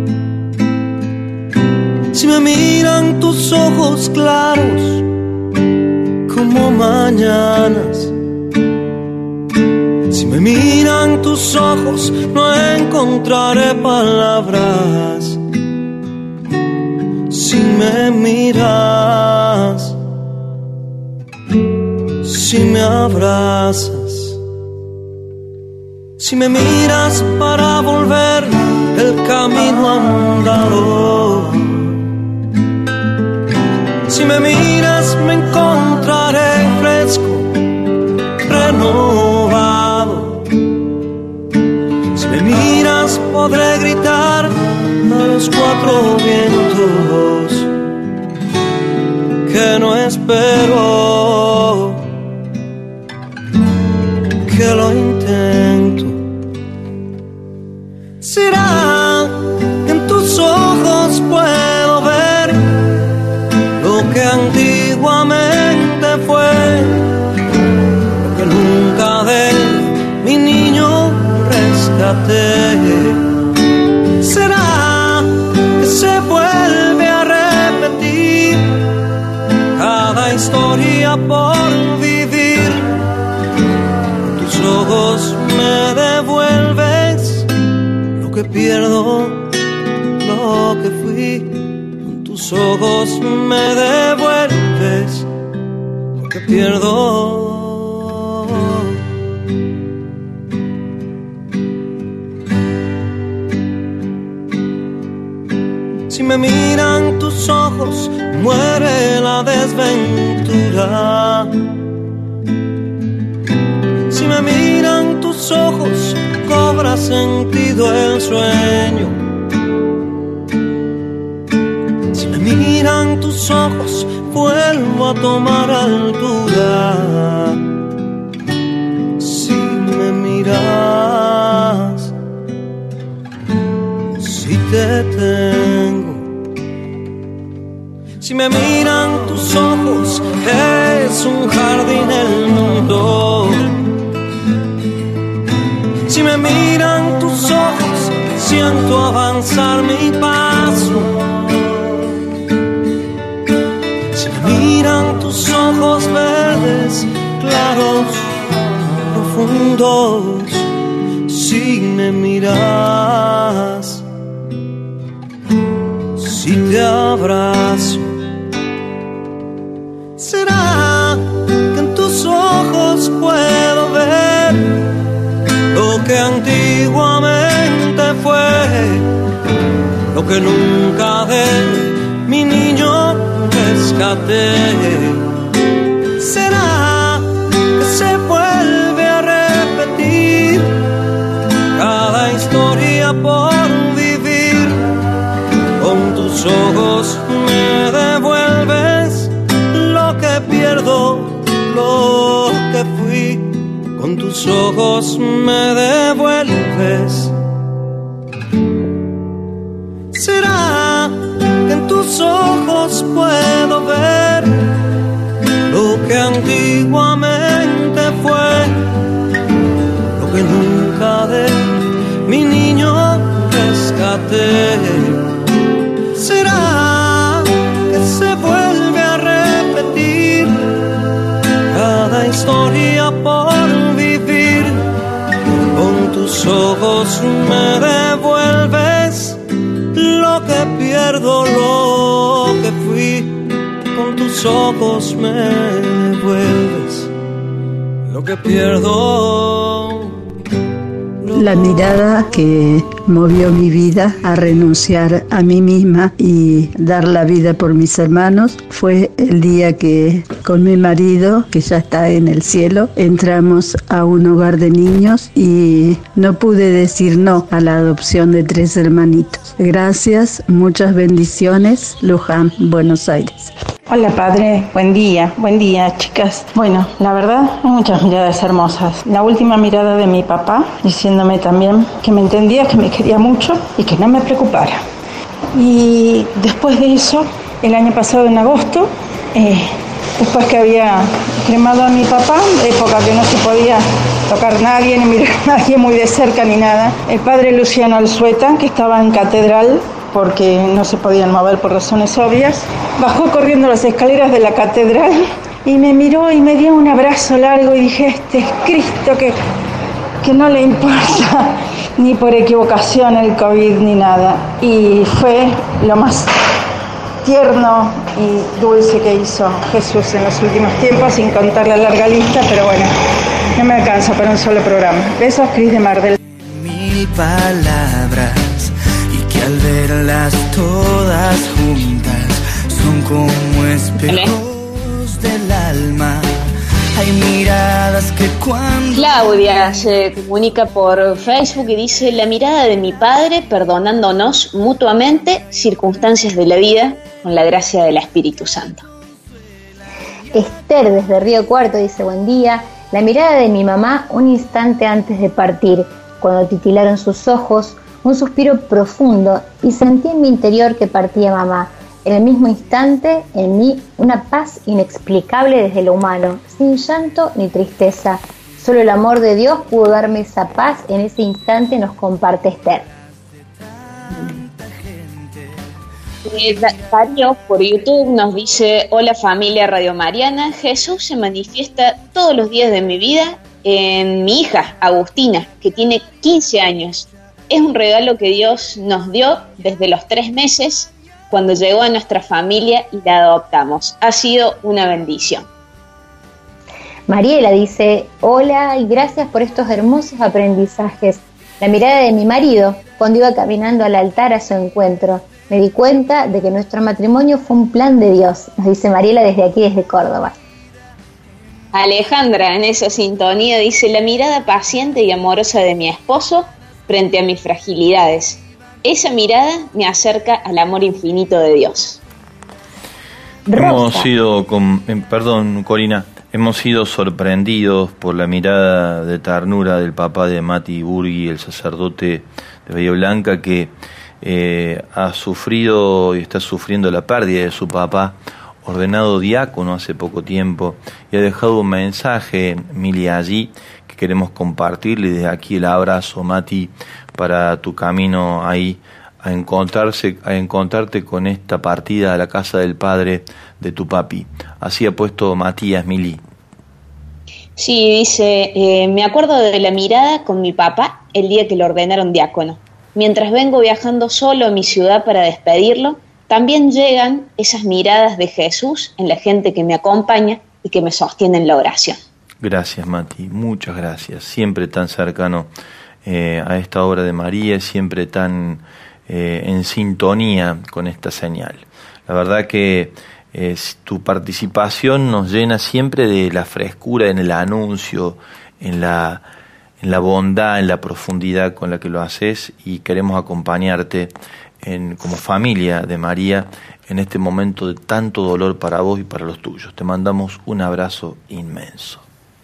Si me miran tus ojos claros como mañanas. Si me miran tus ojos, no encontraré palabras. Si me miras, si me abrazas. Si me miras para volver el camino andado. Si me miras me encontraré fresco, renovado. Si me miras podré gritar a los cuatro vientos que no espero, que lo intento. Será que en tus ojos puedo ver lo que antiguamente fue, lo que nunca de mi niño rescaté. Será que se vuelve a repetir cada historia por vivir. Tus ojos me devuelves lo que pierdo, lo que fui. Con tus ojos me devuelves lo que pierdo. Si me miran tus ojos, muere la desventura. Si me miran tus ojos, cobra sentido el sueño. Si me miran tus ojos, vuelvo a tomar altura. Si me miras, si te tengo. Si me miran tus ojos, es un jardín el mundo. Si me miran tus ojos, siento avanzar mi paso. Si me miran tus ojos verdes, claros, profundos. Si me miras, si te abrazo. ¿Será que en tus ojos puedo ver lo que antiguamente fue, lo que nunca de mi niño rescaté? ¿Será que se vuelve a repetir cada historia por vivir? Con tus ojos me devuelves lo que pierdo, lo que fui. Con tus ojos me devuelves. ¿Será que en tus ojos puedo ver lo que antiguamente fue, lo que nunca de mi niño rescaté? tus ojos me devuelves lo que pierdo, lo que fui. Con tus ojos me devuelves lo que pierdo. La mirada que movió mi vida a renunciar a mí misma y dar la vida por mis hermanos fue el día que con mi marido, que ya está en el cielo, entramos a un hogar de niños y no pude decir no a la adopción de tres hermanitos. Gracias, muchas bendiciones, Luján, Buenos Aires. Hola padre, buen día, buen día chicas. Bueno, la verdad hay muchas miradas hermosas. La última mirada de mi papá diciéndome también que me entendía, que me quería mucho y que no me preocupara. Y después de eso, el año pasado en agosto, eh, después que había cremado a mi papá, época que no se podía tocar nadie, ni mirar a nadie muy de cerca ni nada, el padre Luciano Alzueta, que estaba en catedral, porque no se podían mover por razones obvias, bajó corriendo las escaleras de la catedral y me miró y me dio un abrazo largo y dije, este es Cristo que, que no le importa ni por equivocación el COVID ni nada. Y fue lo más tierno y dulce que hizo Jesús en los últimos tiempos, sin contar la larga lista, pero bueno, no me alcanza para un solo programa. Besos, Cris de Mar del... Mil palabras al verlas todas juntas son como espejos del alma. Hay miradas que cuando... Claudia se comunica por Facebook y dice: la mirada de mi padre perdonándonos mutuamente circunstancias de la vida con la gracia del Espíritu Santo. Esther desde Río Cuarto dice: buen día, la mirada de mi mamá un instante antes de partir, cuando titilaron sus ojos, un suspiro profundo y sentí en mi interior que partía mamá. En el mismo instante, en mí, una paz inexplicable desde lo humano, sin llanto ni tristeza. Solo el amor de Dios pudo darme esa paz en ese instante, nos comparte Esther. Eh, Darío por YouTube nos dice: hola familia Radio Mariana, Jesús se manifiesta todos los días de mi vida en mi hija Agustina, que tiene quince años. Es un regalo que Dios nos dio desde los tres meses, cuando llegó a nuestra familia y la adoptamos. Ha sido una bendición. Mariela dice: hola y gracias por estos hermosos aprendizajes. La mirada de mi marido, cuando iba caminando al altar a su encuentro. Me di cuenta de que nuestro matrimonio fue un plan de Dios, nos dice Mariela desde aquí, desde Córdoba. Alejandra, en esa sintonía, dice: la mirada paciente y amorosa de mi esposo frente a mis fragilidades. Esa mirada me acerca al amor infinito de Dios. Hemos sido, con, perdón Corina, hemos sido sorprendidos por la mirada de ternura del papá de Mati Burgui, el sacerdote de Bahía Blanca, que eh, ha sufrido y está sufriendo la pérdida de su papá, ordenado diácono hace poco tiempo, y ha dejado un mensaje, Mili, allí, que queremos compartirle. Desde aquí el abrazo, Mati, para tu camino ahí a encontrarse, a encontrarte con esta partida a la casa del padre de tu papi. Así ha puesto Matías, Mili. Sí, dice: eh, me acuerdo de la mirada con mi papá el día que lo ordenaron diácono. Mientras vengo viajando solo a mi ciudad para despedirlo, también llegan esas miradas de Jesús en la gente que me acompaña y que me sostiene en la oración. Gracias, Mati, muchas gracias. Siempre tan cercano eh, a esta obra de María, siempre tan eh, en sintonía con esta señal. La verdad que eh, tu participación nos llena siempre de la frescura en el anuncio, en la, en la bondad, en la profundidad con la que lo haces, y queremos acompañarte en, como familia de María en este momento de tanto dolor para vos y para los tuyos. Te mandamos un abrazo inmenso.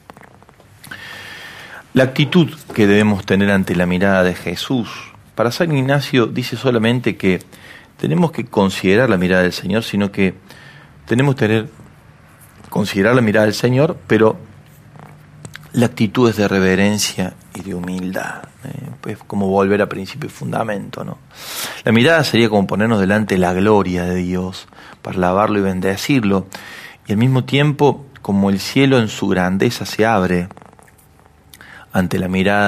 La actitud que debemos tener ante la mirada de Jesús. Para San Ignacio dice solamente que tenemos que considerar la mirada del Señor, sino que tenemos que tener, considerar la mirada del Señor, pero la actitud es de reverencia y de humildad. Eh, pues como volver a principio y fundamento, ¿no? La mirada sería como ponernos delante de la gloria de Dios para alabarlo y bendecirlo, y al mismo tiempo, como el cielo en su grandeza se abre ante la mirada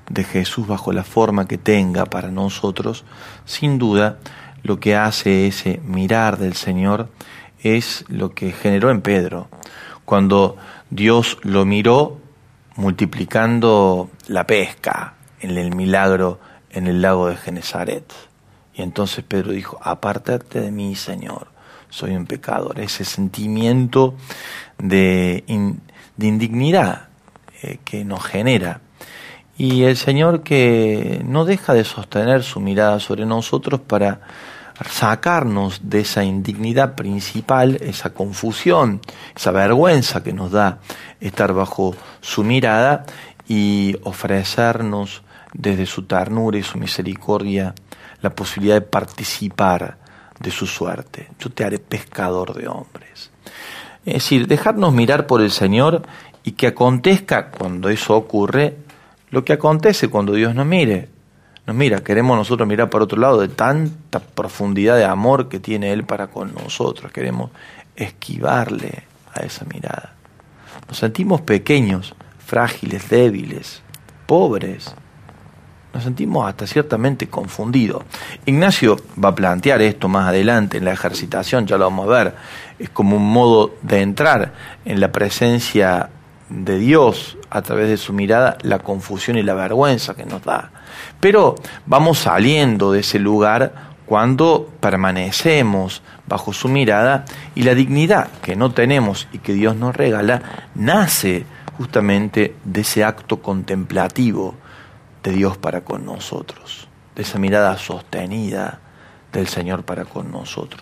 de Jesús bajo la forma que tenga para nosotros, sin duda lo que hace ese mirar del Señor es lo que generó en Pedro. Cuando Dios lo miró multiplicando la pesca en el milagro en el lago de Genesaret. Y entonces Pedro dijo, apártate de mí, Señor, soy un pecador. Ese sentimiento de, in, de indignidad eh, que nos genera. Y el Señor que no deja de sostener su mirada sobre nosotros para sacarnos de esa indignidad principal, esa confusión, esa vergüenza que nos da estar bajo su mirada y ofrecernos desde su ternura y su misericordia la posibilidad de participar de su suerte. Yo te haré pescador de hombres. Es decir, dejarnos mirar por el Señor y que acontezca cuando eso ocurre, lo que acontece cuando Dios nos mire. Nos mira, queremos nosotros mirar para otro lado de tanta profundidad de amor que tiene Él para con nosotros. Queremos esquivarle a esa mirada. Nos sentimos pequeños, frágiles, débiles, pobres. Nos sentimos hasta ciertamente confundidos. Ignacio va a plantear esto más adelante en la ejercitación, ya lo vamos a ver. Es como un modo de entrar en la presencia de Dios a través de su mirada, la confusión y la vergüenza que nos da. Pero vamos saliendo de ese lugar cuando permanecemos bajo su mirada y la dignidad que no tenemos y que Dios nos regala nace justamente de ese acto contemplativo de Dios para con nosotros, de esa mirada sostenida del Señor para con nosotros.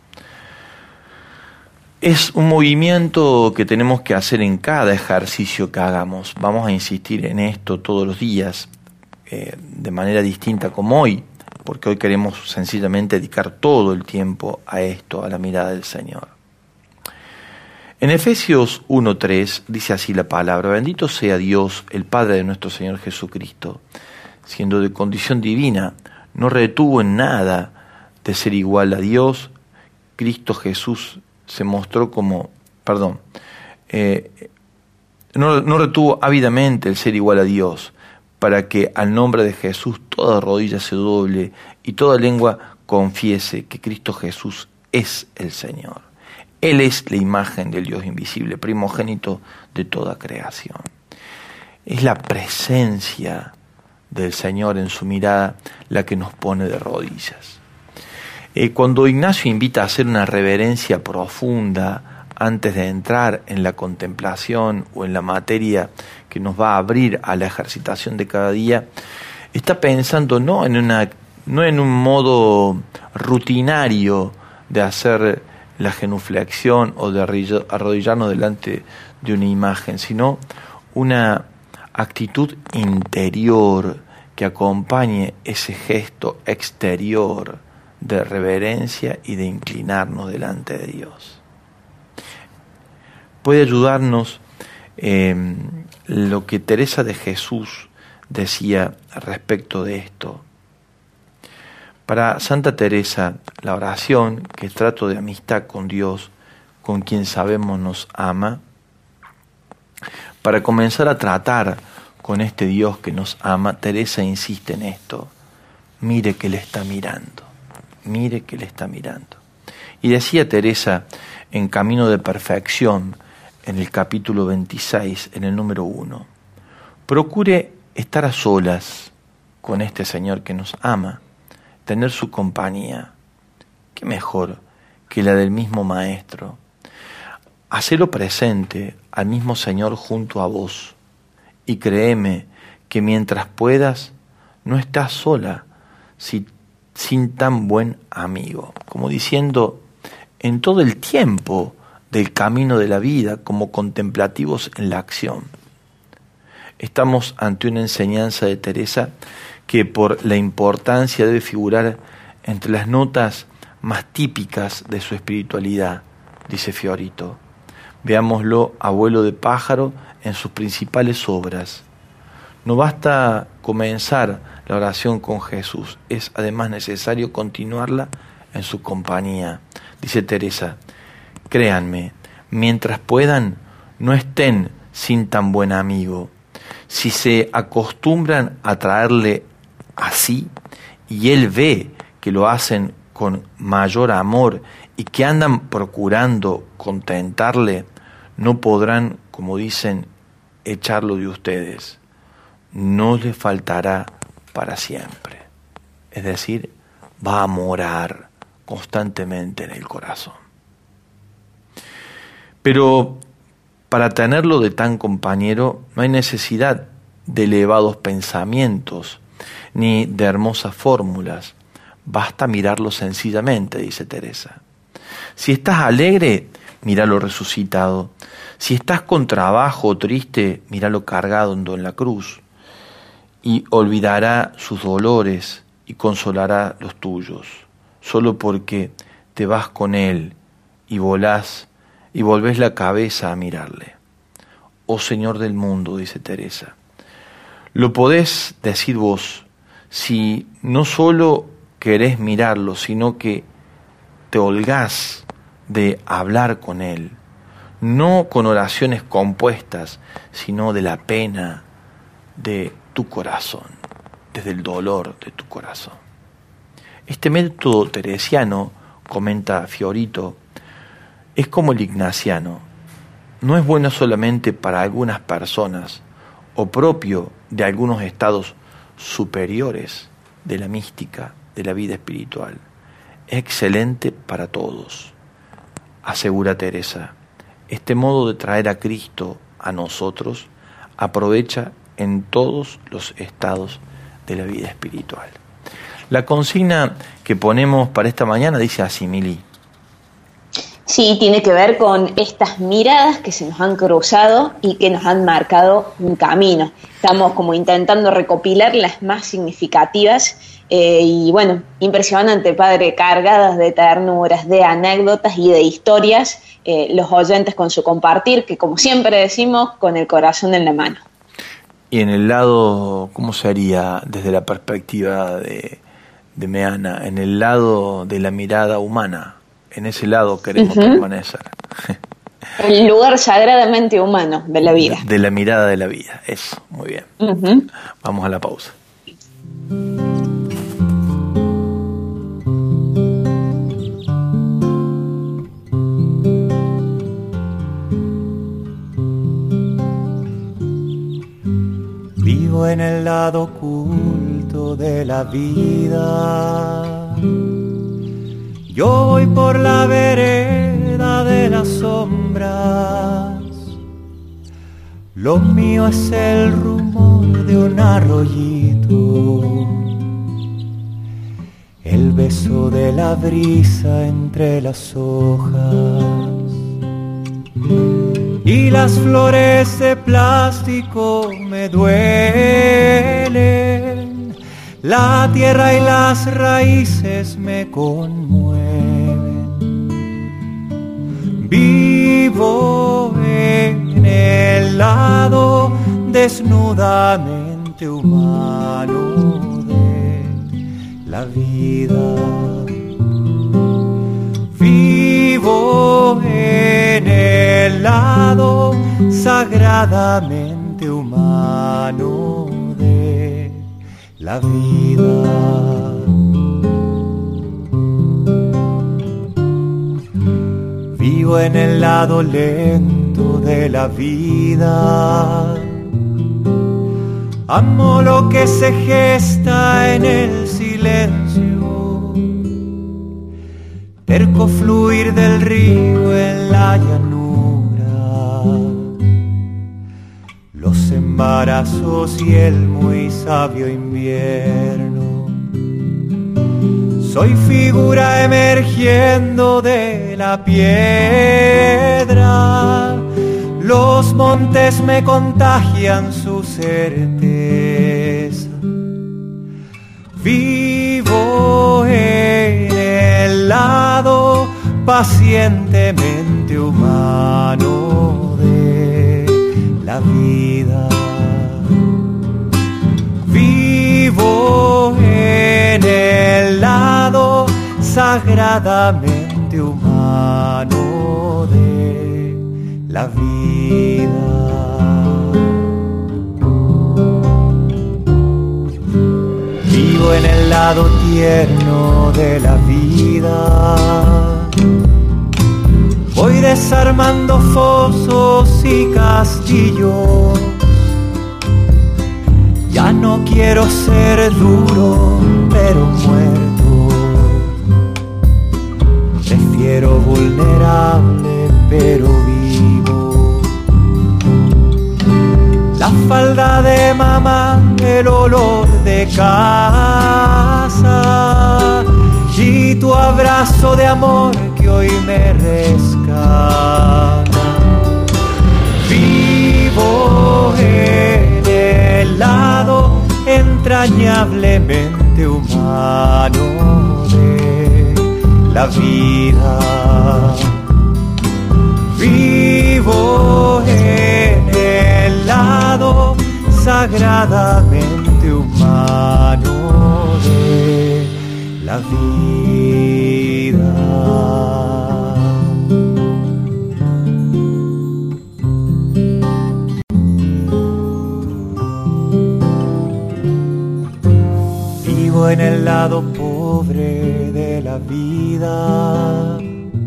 Es un movimiento que tenemos que hacer en cada ejercicio que hagamos. Vamos a insistir en esto todos los días, eh, de manera distinta como hoy, porque hoy queremos sencillamente dedicar todo el tiempo a esto, a la mirada del Señor. En Efesios uno tres dice así la palabra: bendito sea Dios, el Padre de nuestro Señor Jesucristo, siendo de condición divina, no retuvo en nada de ser igual a Dios. Cristo Jesús se mostró como, perdón, eh, no, no retuvo ávidamente el ser igual a Dios, para que al nombre de Jesús toda rodilla se doble y toda lengua confiese que Cristo Jesús es el Señor. Él es la imagen del Dios invisible, primogénito de toda creación. Es la presencia del Señor en su mirada la que nos pone de rodillas. Eh, cuando Ignacio invita a hacer una reverencia profunda antes de entrar en la contemplación o en la materia que nos va a abrir a la ejercitación de cada día, está pensando no en, una, no en un modo rutinario de hacer la genuflexión o de arrodillarnos delante de una imagen, sino una actitud interior que acompañe ese gesto exterior de reverencia y de inclinarnos delante de Dios. Puede ayudarnos eh, lo que Teresa de Jesús decía respecto de esto. Para Santa Teresa, la oración, que es trato de amistad con Dios, con quien sabemos nos ama, para comenzar a tratar con este Dios que nos ama, Teresa insiste en esto: mire que le está mirando, mire que le está mirando. Y decía Teresa en Camino de Perfección, en el capítulo veintiséis, en el número uno, procure estar a solas con este Señor que nos ama, tener su compañía. ¿Qué mejor que la del mismo Maestro? Hacelo presente al mismo Señor junto a vos, y créeme que mientras puedas, no estás sola, si, sin tan buen amigo. Como diciendo, en todo el tiempo del camino de la vida, como contemplativos en la acción. Estamos ante una enseñanza de Teresa que por la importancia debe figurar entre las notas más típicas de su espiritualidad, dice Fiorito. Veámoslo a vuelo de pájaro en sus principales obras. No basta comenzar la oración con Jesús, es además necesario continuarla en su compañía. Dice Teresa, créanme, mientras puedan, no estén sin tan buen amigo. Si se acostumbran a traerle así y él ve que lo hacen con mayor amor y que andan procurando contentarle, no podrán, como dicen, echarlo de ustedes. No le faltará para siempre. Es decir, va a morar constantemente en el corazón. Pero para tenerlo de tan compañero no hay necesidad de elevados pensamientos ni de hermosas fórmulas. Basta mirarlo sencillamente, dice Teresa. Si estás alegre, míralo resucitado. Si estás con trabajo o triste, míralo cargado en la cruz. Y olvidará sus dolores y consolará los tuyos. Solo porque te vas con él y volás y volvés la cabeza a mirarle. Oh Señor del mundo, dice Teresa, lo podés decir vos si no solo querés mirarlo, sino que te holgás de hablar con él, no con oraciones compuestas, sino de la pena de tu corazón, desde el dolor de tu corazón. Este método teresiano, comenta Fiorito, es como el ignaciano. No es bueno solamente para algunas personas o propio de algunos estados superiores de la mística, de la vida espiritual. Es excelente para todos. Asegura Teresa, este modo de traer a Cristo a nosotros aprovecha en todos los estados de la vida espiritual. La consigna que ponemos para esta mañana dice así, Mili. Sí, tiene que ver con estas miradas que se nos han cruzado y que nos han marcado un camino. Estamos como intentando recopilar las más significativas eh, y bueno, impresionante, padre, cargadas de ternuras, de anécdotas y de historias, eh, los oyentes con su compartir, que como siempre decimos, con el corazón en la mano. Y en el lado, ¿cómo sería desde la perspectiva de, de Meana? En el lado de la mirada humana. En ese lado queremos uh-huh. permanecer. El lugar sagradamente humano de la vida. De, de la mirada de la vida, eso, muy bien. Uh-huh. Vamos a la pausa. Vivo en el lado oculto de la vida. Yo voy por la vereda de las sombras. Lo mío es el rumor de un arroyito, el beso de la brisa entre las hojas y las flores de plástico me duelen. La tierra y las raíces me conmueven. Vivo en el lado desnudamente humano de la vida. Vivo en el lado sagradamente humano de la vida. Vivo en el lado lento de la vida. Amo lo que se gesta en el silencio, terco fluir del río en la llanura, los embarazos y el muy sabio invierno. Soy figura emergiendo de la piedra, los montes me contagian su certeza. Vivo en el lado pacientemente humano de la vida. Vivo en el lado sagradamente humano de la vida. invierno de la vida. Voy desarmando fosos y castillos. Ya no quiero ser duro, pero muerto. Prefiero vulnerable, pero vivo. La falda de mamá, el olor de casa y tu abrazo de amor que hoy me rescata. Vivo en el lado entrañablemente humano de la vida. Vivo en el lado sagradamente humano de la vida. Vivo en el lado pobre de la vida,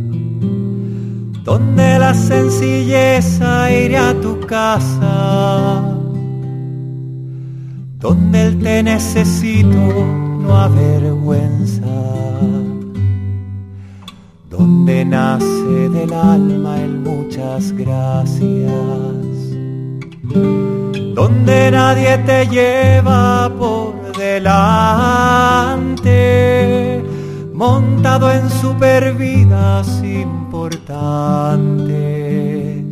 donde la sencilleza iré a tu casa, donde el te necesito no avergüenza, donde nace del alma el muchas gracias, donde nadie te lleva por delante, montado en supervidas importantes.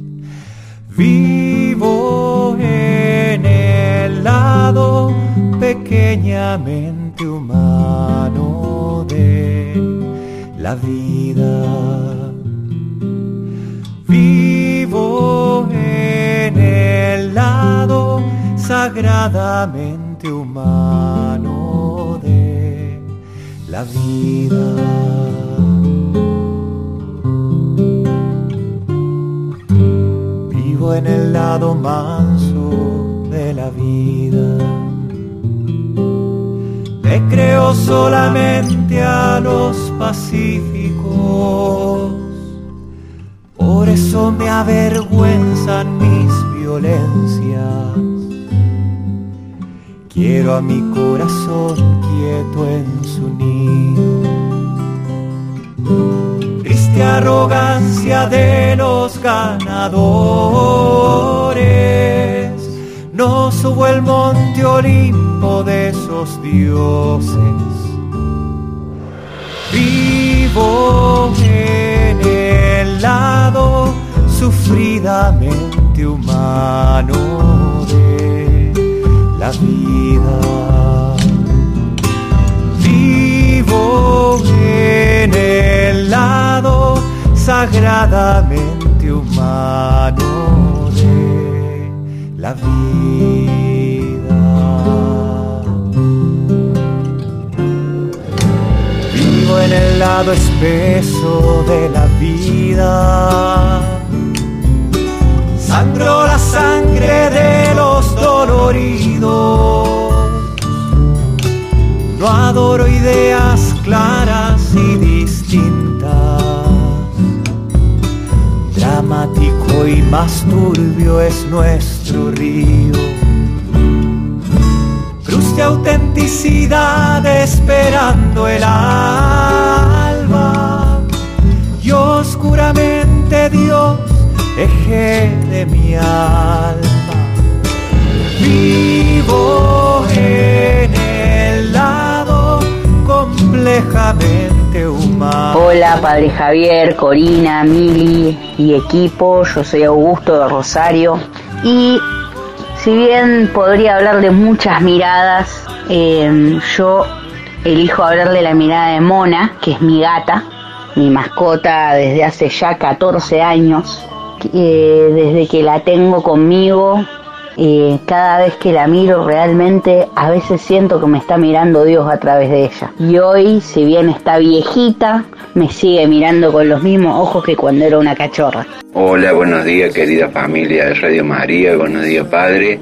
Vivo en el lado pequeñamente humano de la vida. Vivo en el lado sagradamente humano de la vida. Vivo en el lado manso de la vida. Le creo solamente a los pacíficos, por eso me avergüenzan mis violencias. Quiero a mi corazón quieto en su nido. Triste arrogancia de los ganadores, no subo el monte Olimpo de esos dioses. Vivo en el lado sufridamente humano de la vida. Vivo en el lado sagradamente humano de la vida. Vivo en el lado espeso de la vida. Sangro la sangre de los doloridos. No adoro ideas claras y distintas. Dramático y más turbio es nuestro río. Cruz de autenticidad esperando el alba. Y oscuramente Dios, eje de mi alma. Vivo en el lado complejamente humano. Hola, Padre Javier, Corina, Mili y equipo. Yo soy Augusto de Rosario. Y si bien podría hablar de muchas miradas, eh, yo elijo hablar de la mirada de Mona, que es mi gata, mi mascota desde hace ya catorce años. Eh, desde que la tengo conmigo, eh, cada vez que la miro realmente a veces siento que me está mirando Dios a través de ella. Y hoy, si bien está viejita, me sigue mirando con los mismos ojos que cuando era una cachorra. Hola, buenos días querida familia de Radio María, buenos días Padre.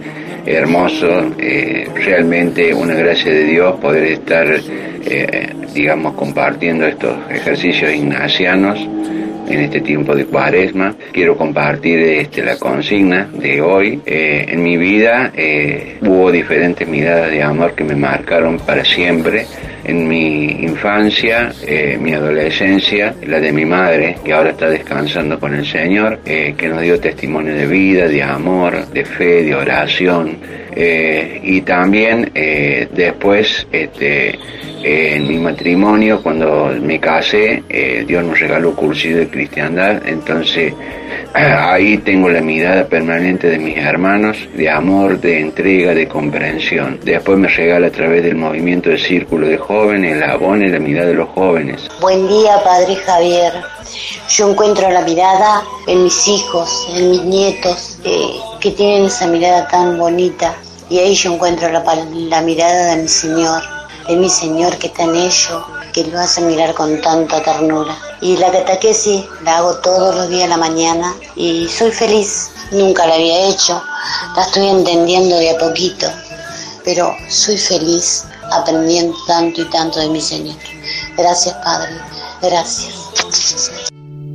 hermoso, eh, realmente una gracia de Dios poder estar, eh, digamos, compartiendo estos ejercicios ignacianos en este tiempo de Cuaresma. Quiero compartir este, la consigna de hoy. Eh, en mi vida eh, hubo diferentes miradas de amor que me marcaron para siempre. En mi infancia, eh, mi adolescencia, la de mi madre, que ahora está descansando con el Señor, eh, que nos dio testimonio de vida, de amor, de fe, de oración. Eh, y también eh, después, este, eh, en mi matrimonio, cuando me casé, eh, Dios nos regaló cursillo de cristiandad, entonces ahí tengo la mirada permanente de mis hermanos, de amor, de entrega, de comprensión. Después me regala a través del movimiento del Círculo de Jóvenes, la abona y la mirada de los jóvenes. Buen día, Padre Javier. Yo encuentro la mirada en mis hijos, en mis nietos, eh, que tienen esa mirada tan bonita. Y ahí yo encuentro la, la mirada de mi Señor, de mi Señor que está en ellos, que lo hace mirar con tanta ternura. Y la catequesis la hago todos los días a la mañana y soy feliz. Nunca la había hecho, la estoy entendiendo de a poquito, pero soy feliz aprendiendo tanto y tanto de mi Señor. Gracias, Padre, gracias.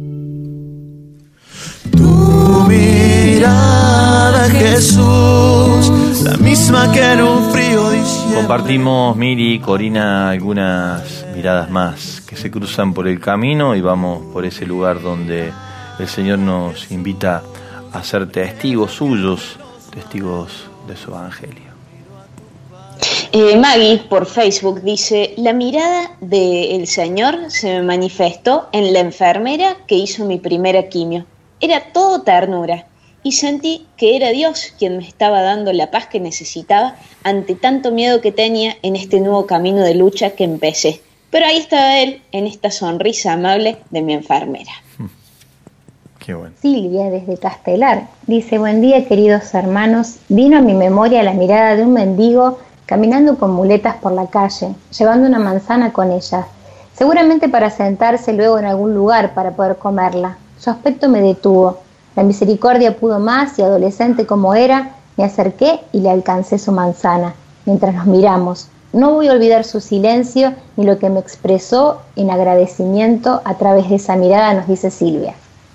Tu mirada, Jesús, la misma que en un frío diciembre. Compartimos, Miri y Corina, algunas miradas más que se cruzan por el camino y vamos por ese lugar donde el Señor nos invita a ser testigos suyos, testigos de su evangelio. Eh, Maggie por Facebook dice: la mirada del Señor se me manifestó en la enfermera que hizo mi primera quimio. Era todo ternura y sentí que era Dios quien me estaba dando la paz que necesitaba ante tanto miedo que tenía en este nuevo camino de lucha que empecé. Pero ahí estaba Él, en esta sonrisa amable de mi enfermera. Qué bueno. Silvia, desde Castelar, dice: buen día, queridos hermanos. Vino a mi memoria la mirada de un mendigo caminando con muletas por la calle, llevando una manzana con ella, seguramente para sentarse luego en algún lugar para poder comerla. Su aspecto me detuvo. La misericordia pudo más y, adolescente como era, me acerqué y le alcancé su manzana, mientras nos miramos. No voy a olvidar su silencio ni lo que me expresó en agradecimiento a través de esa mirada, nos dice Silvia.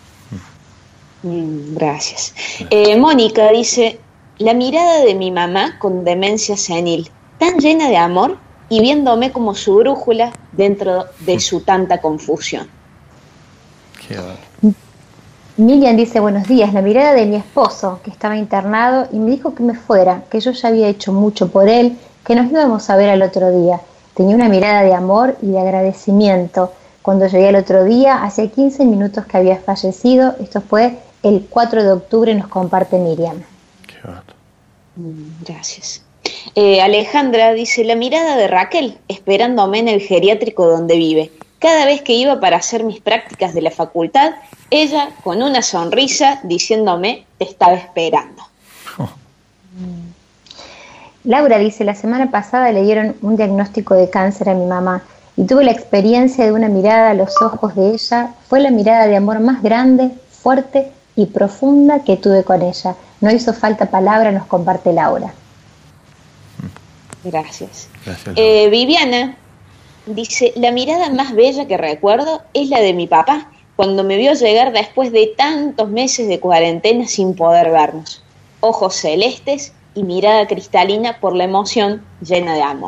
Mm, gracias. Eh, Mónica dice: la mirada de mi mamá con demencia senil, tan llena de amor y viéndome como su brújula dentro de su tanta confusión. Qué bueno. Miriam dice: buenos días, la mirada de mi esposo, que estaba internado y me dijo que me fuera, que yo ya había hecho mucho por él, que nos íbamos a ver al otro día. Tenía una mirada de amor y de agradecimiento. Cuando llegué al otro día, hace quince minutos que había fallecido. Esto fue el cuatro de octubre, nos comparte Miriam. Qué bueno. Gracias. Eh, Alejandra dice: la mirada de Raquel, esperándome en el geriátrico donde vive. Cada vez que iba para hacer mis prácticas de la facultad, ella con una sonrisa diciéndome: te estaba esperando. Oh. Laura dice: la semana pasada le dieron un diagnóstico de cáncer a mi mamá y tuve la experiencia de una mirada a los ojos de ella. Fue la mirada de amor más grande, fuerte y profunda que tuve con ella. No hizo falta palabra, nos comparte Laura. Gracias. Gracias. Eh, Viviana dice: la mirada más bella que recuerdo es la de mi papá, cuando me vio llegar después de tantos meses de cuarentena sin poder vernos. Ojos celestes y mirada cristalina por la emoción llena de amor.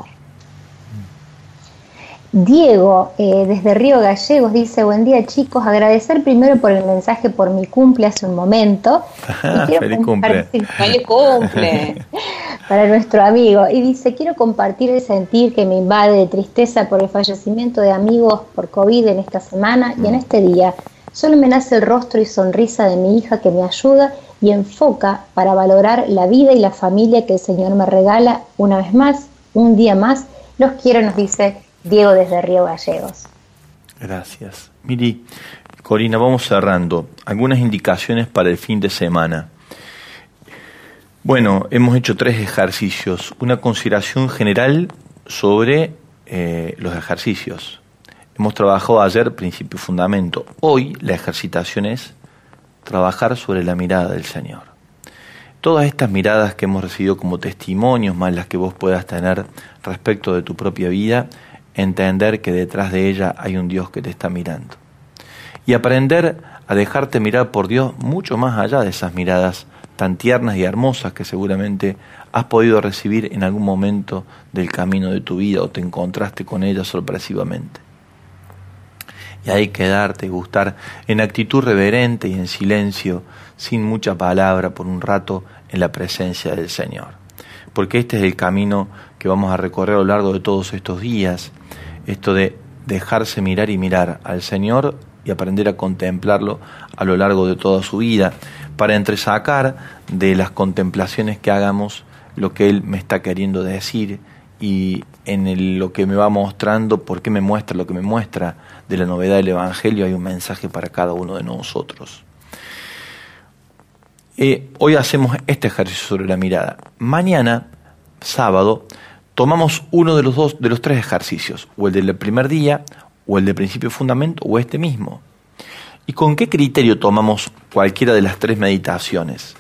Diego, eh, desde Río Gallegos, dice: buen día, chicos, agradecer primero por el mensaje por mi cumple hace un momento. Y quiero ¡Feliz cumple! ¡Feliz cumple! Para nuestro amigo. Y dice: quiero compartir el sentir que me invade de tristeza por el fallecimiento de amigos por COVID en esta semana y en este día. Solo me nace el rostro y sonrisa de mi hija que me ayuda y enfoca para valorar la vida y la familia que el Señor me regala una vez más, un día más. Los quiero, nos dice Diego desde Río Gallegos. Gracias. Miri, Corina, vamos cerrando. Algunas indicaciones para el fin de semana. Bueno, hemos hecho tres ejercicios. Una consideración general sobre eh, los ejercicios. Hemos trabajado ayer principio y fundamento. Hoy la ejercitación es trabajar sobre la mirada del Señor. todas estas miradas que hemos recibido como testimonios, más las que vos puedas tener respecto de tu propia vida, entender que detrás de ella hay un Dios que te está mirando. Y aprender a dejarte mirar por Dios mucho más allá de esas miradas tan tiernas y hermosas que seguramente has podido recibir en algún momento del camino de tu vida o te encontraste con ellas sorpresivamente. Y ahí quedarte y gustar en actitud reverente y en silencio, sin mucha palabra, por un rato en la presencia del Señor. Porque este es el camino que vamos a recorrer a lo largo de todos estos días, esto de dejarse mirar y mirar al Señor y aprender a contemplarlo a lo largo de toda su vida, para entresacar de las contemplaciones que hagamos lo que Él me está queriendo decir y en el, lo que me va mostrando, por qué me muestra lo que me muestra de la novedad del Evangelio, hay un mensaje para cada uno de nosotros. Eh, hoy hacemos este ejercicio sobre la mirada. Mañana, sábado, tomamos uno de los dos, de los tres ejercicios, o el del primer día, o el de principio y fundamento, o este mismo. ¿Y con qué criterio tomamos cualquiera de las tres meditaciones?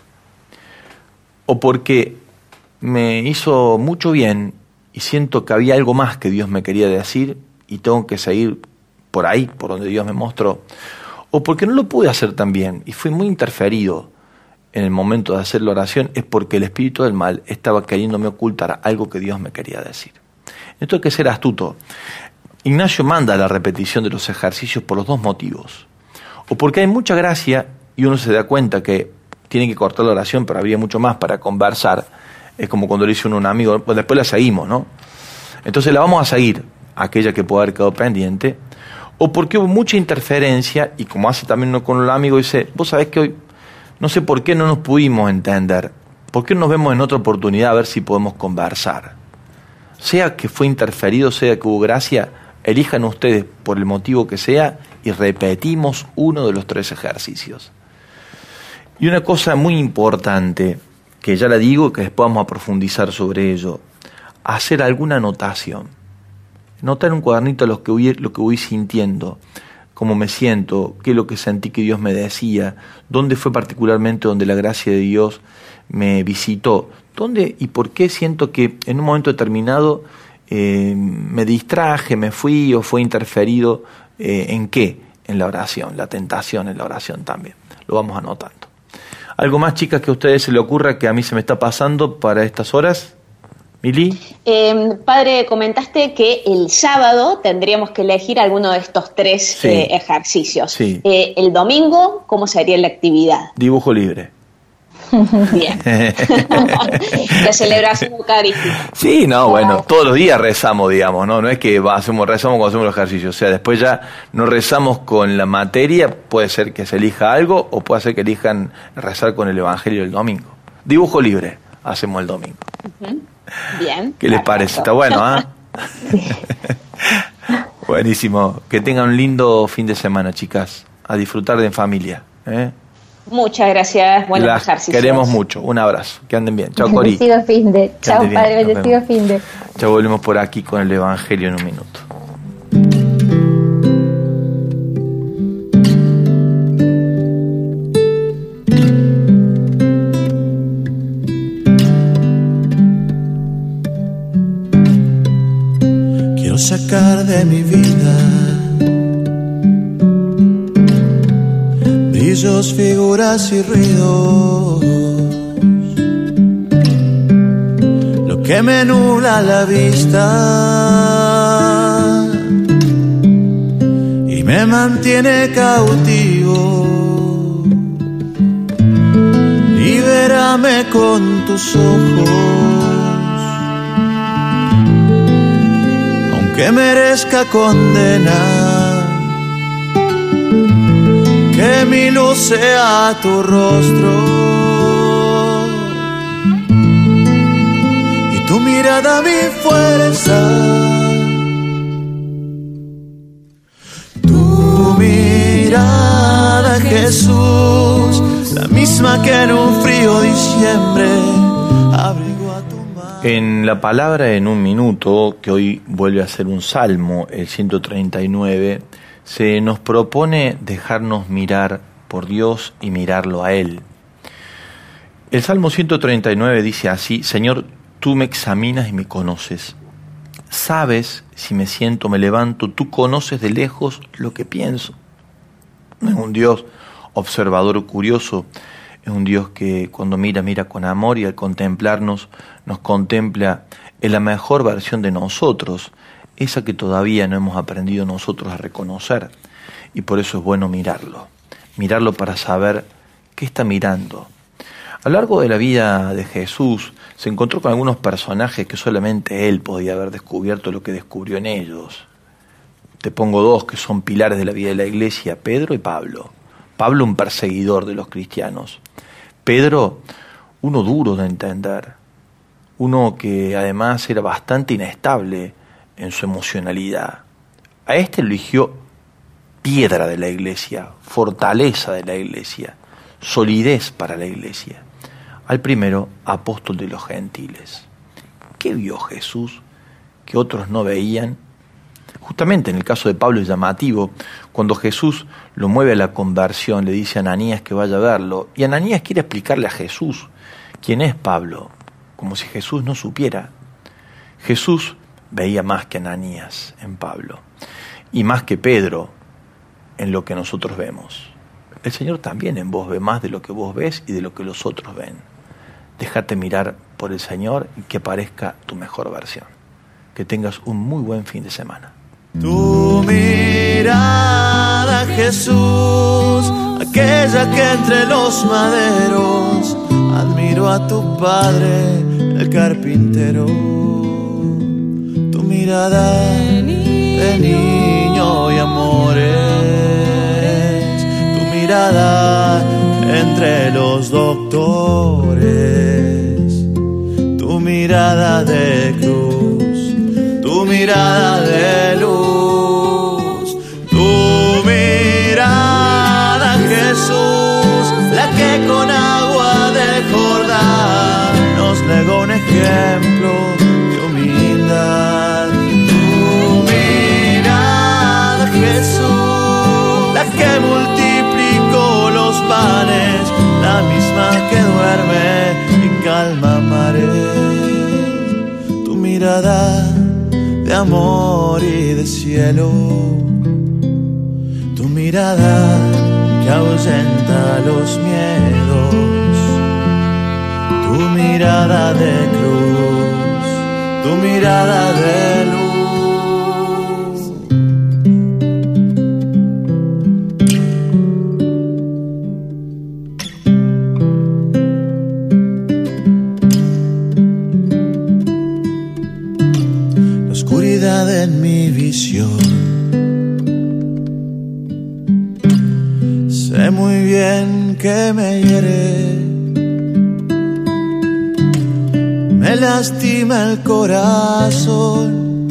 O porque me hizo mucho bien y siento que había algo más que Dios me quería decir y tengo que seguir por ahí, por donde Dios me mostró. O porque no lo pude hacer tan bien y fui muy interferido en el momento de hacer la oración, es porque el espíritu del mal estaba queriéndome ocultar algo que Dios me quería decir. Esto hay que ser astuto. Ignacio manda la repetición de los ejercicios por los dos motivos. O porque hay mucha gracia y uno se da cuenta que tiene que cortar la oración, pero habría mucho más para conversar. Es como cuando le dice uno a un amigo, pues después la seguimos, ¿no? Entonces la vamos a seguir, aquella que puede haber quedado pendiente. O porque hubo mucha interferencia y como hace también uno con el amigo, dice, vos sabés que hoy no sé por qué no nos pudimos entender. ¿Por qué no nos vemos en otra oportunidad a ver si podemos conversar? Sea que fue interferido, sea que hubo gracia, elijan ustedes por el motivo que sea y repetimos uno de los tres ejercicios. Y una cosa muy importante, que ya la digo, que después vamos a profundizar sobre ello, hacer alguna anotación. Notar en un cuadernito lo que voy, lo que voy sintiendo, cómo me siento, qué es lo que sentí que Dios me decía, dónde fue particularmente donde la gracia de Dios me visitó, dónde y por qué siento que en un momento determinado eh, me distraje, me fui o fue interferido. Eh, ¿En qué? En la oración, la tentación en la oración también. Lo vamos anotando. ¿Algo más, chicas, que a ustedes se les ocurra que a mí se me está pasando para estas horas? ¿Mili? Eh, padre, comentaste que el sábado tendríamos que elegir alguno de estos tres sí. eh, ejercicios. Sí. Eh, el domingo, ¿cómo sería la actividad? Dibujo libre. Bien. La celebración eucarística. Sí, no, bueno, todos los días rezamos, digamos, ¿no? No es que hacemos, rezamos cuando hacemos los ejercicios. O sea, después ya no rezamos con la materia, puede ser que se elija algo o puede ser que elijan rezar con el Evangelio el domingo. Dibujo libre, hacemos el domingo. Uh-huh. Bien. ¿Qué les parece? Está bueno, ¿ah? ¿eh? Buenísimo. Que tengan un lindo fin de semana, chicas. A disfrutar de en familia, ¿eh? Muchas gracias, buenos Las ejercicios. Queremos mucho, un abrazo, que anden bien. Chao, Cori. Bendecido fin de. Chao, padre, bendecido fin de. Ya volvemos por aquí con el Evangelio en un minuto. Quiero sacar de mi vida brillos, figuras y ruidos, lo que me nubla la vista y me mantiene cautivo. Libérame con tus ojos, aunque merezca condena. Que mi luz sea tu rostro y tu mirada mi fuerza. Tu mirada, Jesús, la misma que en un frío diciembre abrigó a tu mano. En la palabra en un minuto, que hoy vuelve a ser un salmo, el ciento treinta y nueve, se nos propone dejarnos mirar por Dios y mirarlo a Él. El Salmo ciento treinta y nueve dice así: Señor, tú me examinas y me conoces. Sabes si me siento, me levanto, tú conoces de lejos lo que pienso. No es un Dios observador o curioso, es un Dios que cuando mira, mira con amor, y al contemplarnos, nos contempla en la mejor versión de nosotros, esa que todavía no hemos aprendido nosotros a reconocer. Y por eso es bueno mirarlo, mirarlo para saber qué está mirando. A lo largo de la vida de Jesús se encontró con algunos personajes que solamente él podía haber descubierto lo que descubrió en ellos. Te pongo dos que son pilares de la vida de la iglesia: Pedro y Pablo. Pablo, un perseguidor de los cristianos. Pedro, uno duro de entender, uno que además era bastante inestable en su emocionalidad. A este lo eligió piedra de la iglesia, fortaleza de la iglesia, solidez para la iglesia. Al primero, apóstol de los gentiles. ¿Qué vio Jesús que otros no veían? Justamente en el caso de Pablo es llamativo. Cuando Jesús lo mueve a la conversión, le dice a Ananías que vaya a verlo, y Ananías quiere explicarle a Jesús quién es Pablo, como si Jesús no supiera. Jesús veía más que Ananías en Pablo, y más que Pedro en lo que nosotros vemos. El Señor también en vos ve más de lo que vos ves y de lo que los otros ven. Déjate mirar por el Señor y que aparezca tu mejor versión. Que tengas un muy buen fin de semana. Tu mirada, Jesús, aquella que entre los maderos admiró a tu padre, el carpintero. Tu mirada de niño y amores, tu mirada entre los doctores, tu mirada de cruz, tu mirada de luz, tu mirada, Jesús, la que con agua de Jordán nos legó un ejemplo de humildad. Tu mirada, Jesús, la que multiplicó los panes, la misma que duerme y calma mares. Tu mirada de amor y de cielo, tu mirada que ahuyenta los miedos, tu mirada de cruz, tu mirada de luz. En mi visión sé muy bien que me hiere, me lastima el corazón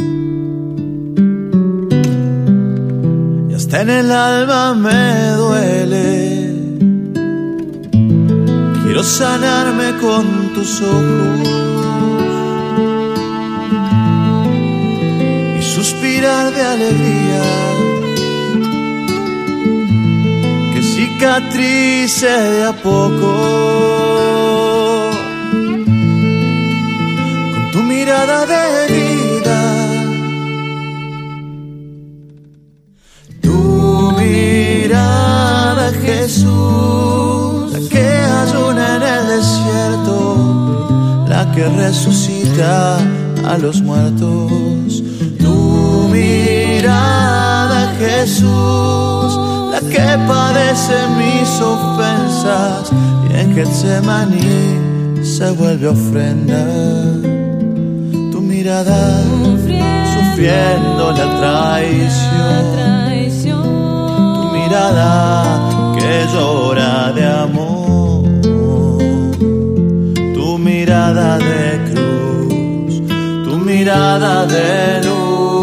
y hasta en el alma me duele. Quiero sanarme con tus ojos, suspirar de alegría, que cicatrice de a poco, con tu mirada de vida, tu mirada, Jesús, la que ayuna en el desierto, la que resucita a los muertos. Tu mirada, Jesús, la que padece mis ofensas y en Getsemaní se vuelve ofrenda. Tu mirada sufriendo la traición, tu mirada que llora de amor, tu mirada de cruz, tu mirada de luz.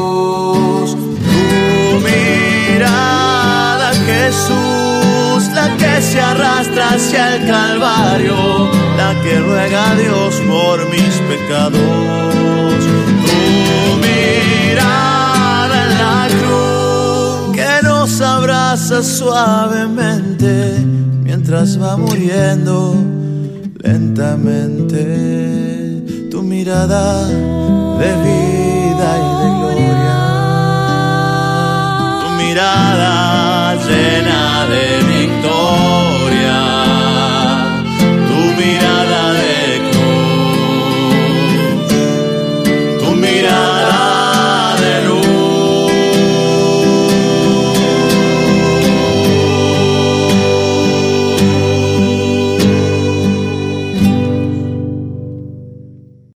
Jesús, la que se arrastra hacia el Calvario, la que ruega a Dios por mis pecados. Tu mirada en la cruz, que nos abraza suavemente mientras va muriendo lentamente, tu mirada de vida y de gloria, tu mirada llena de vida.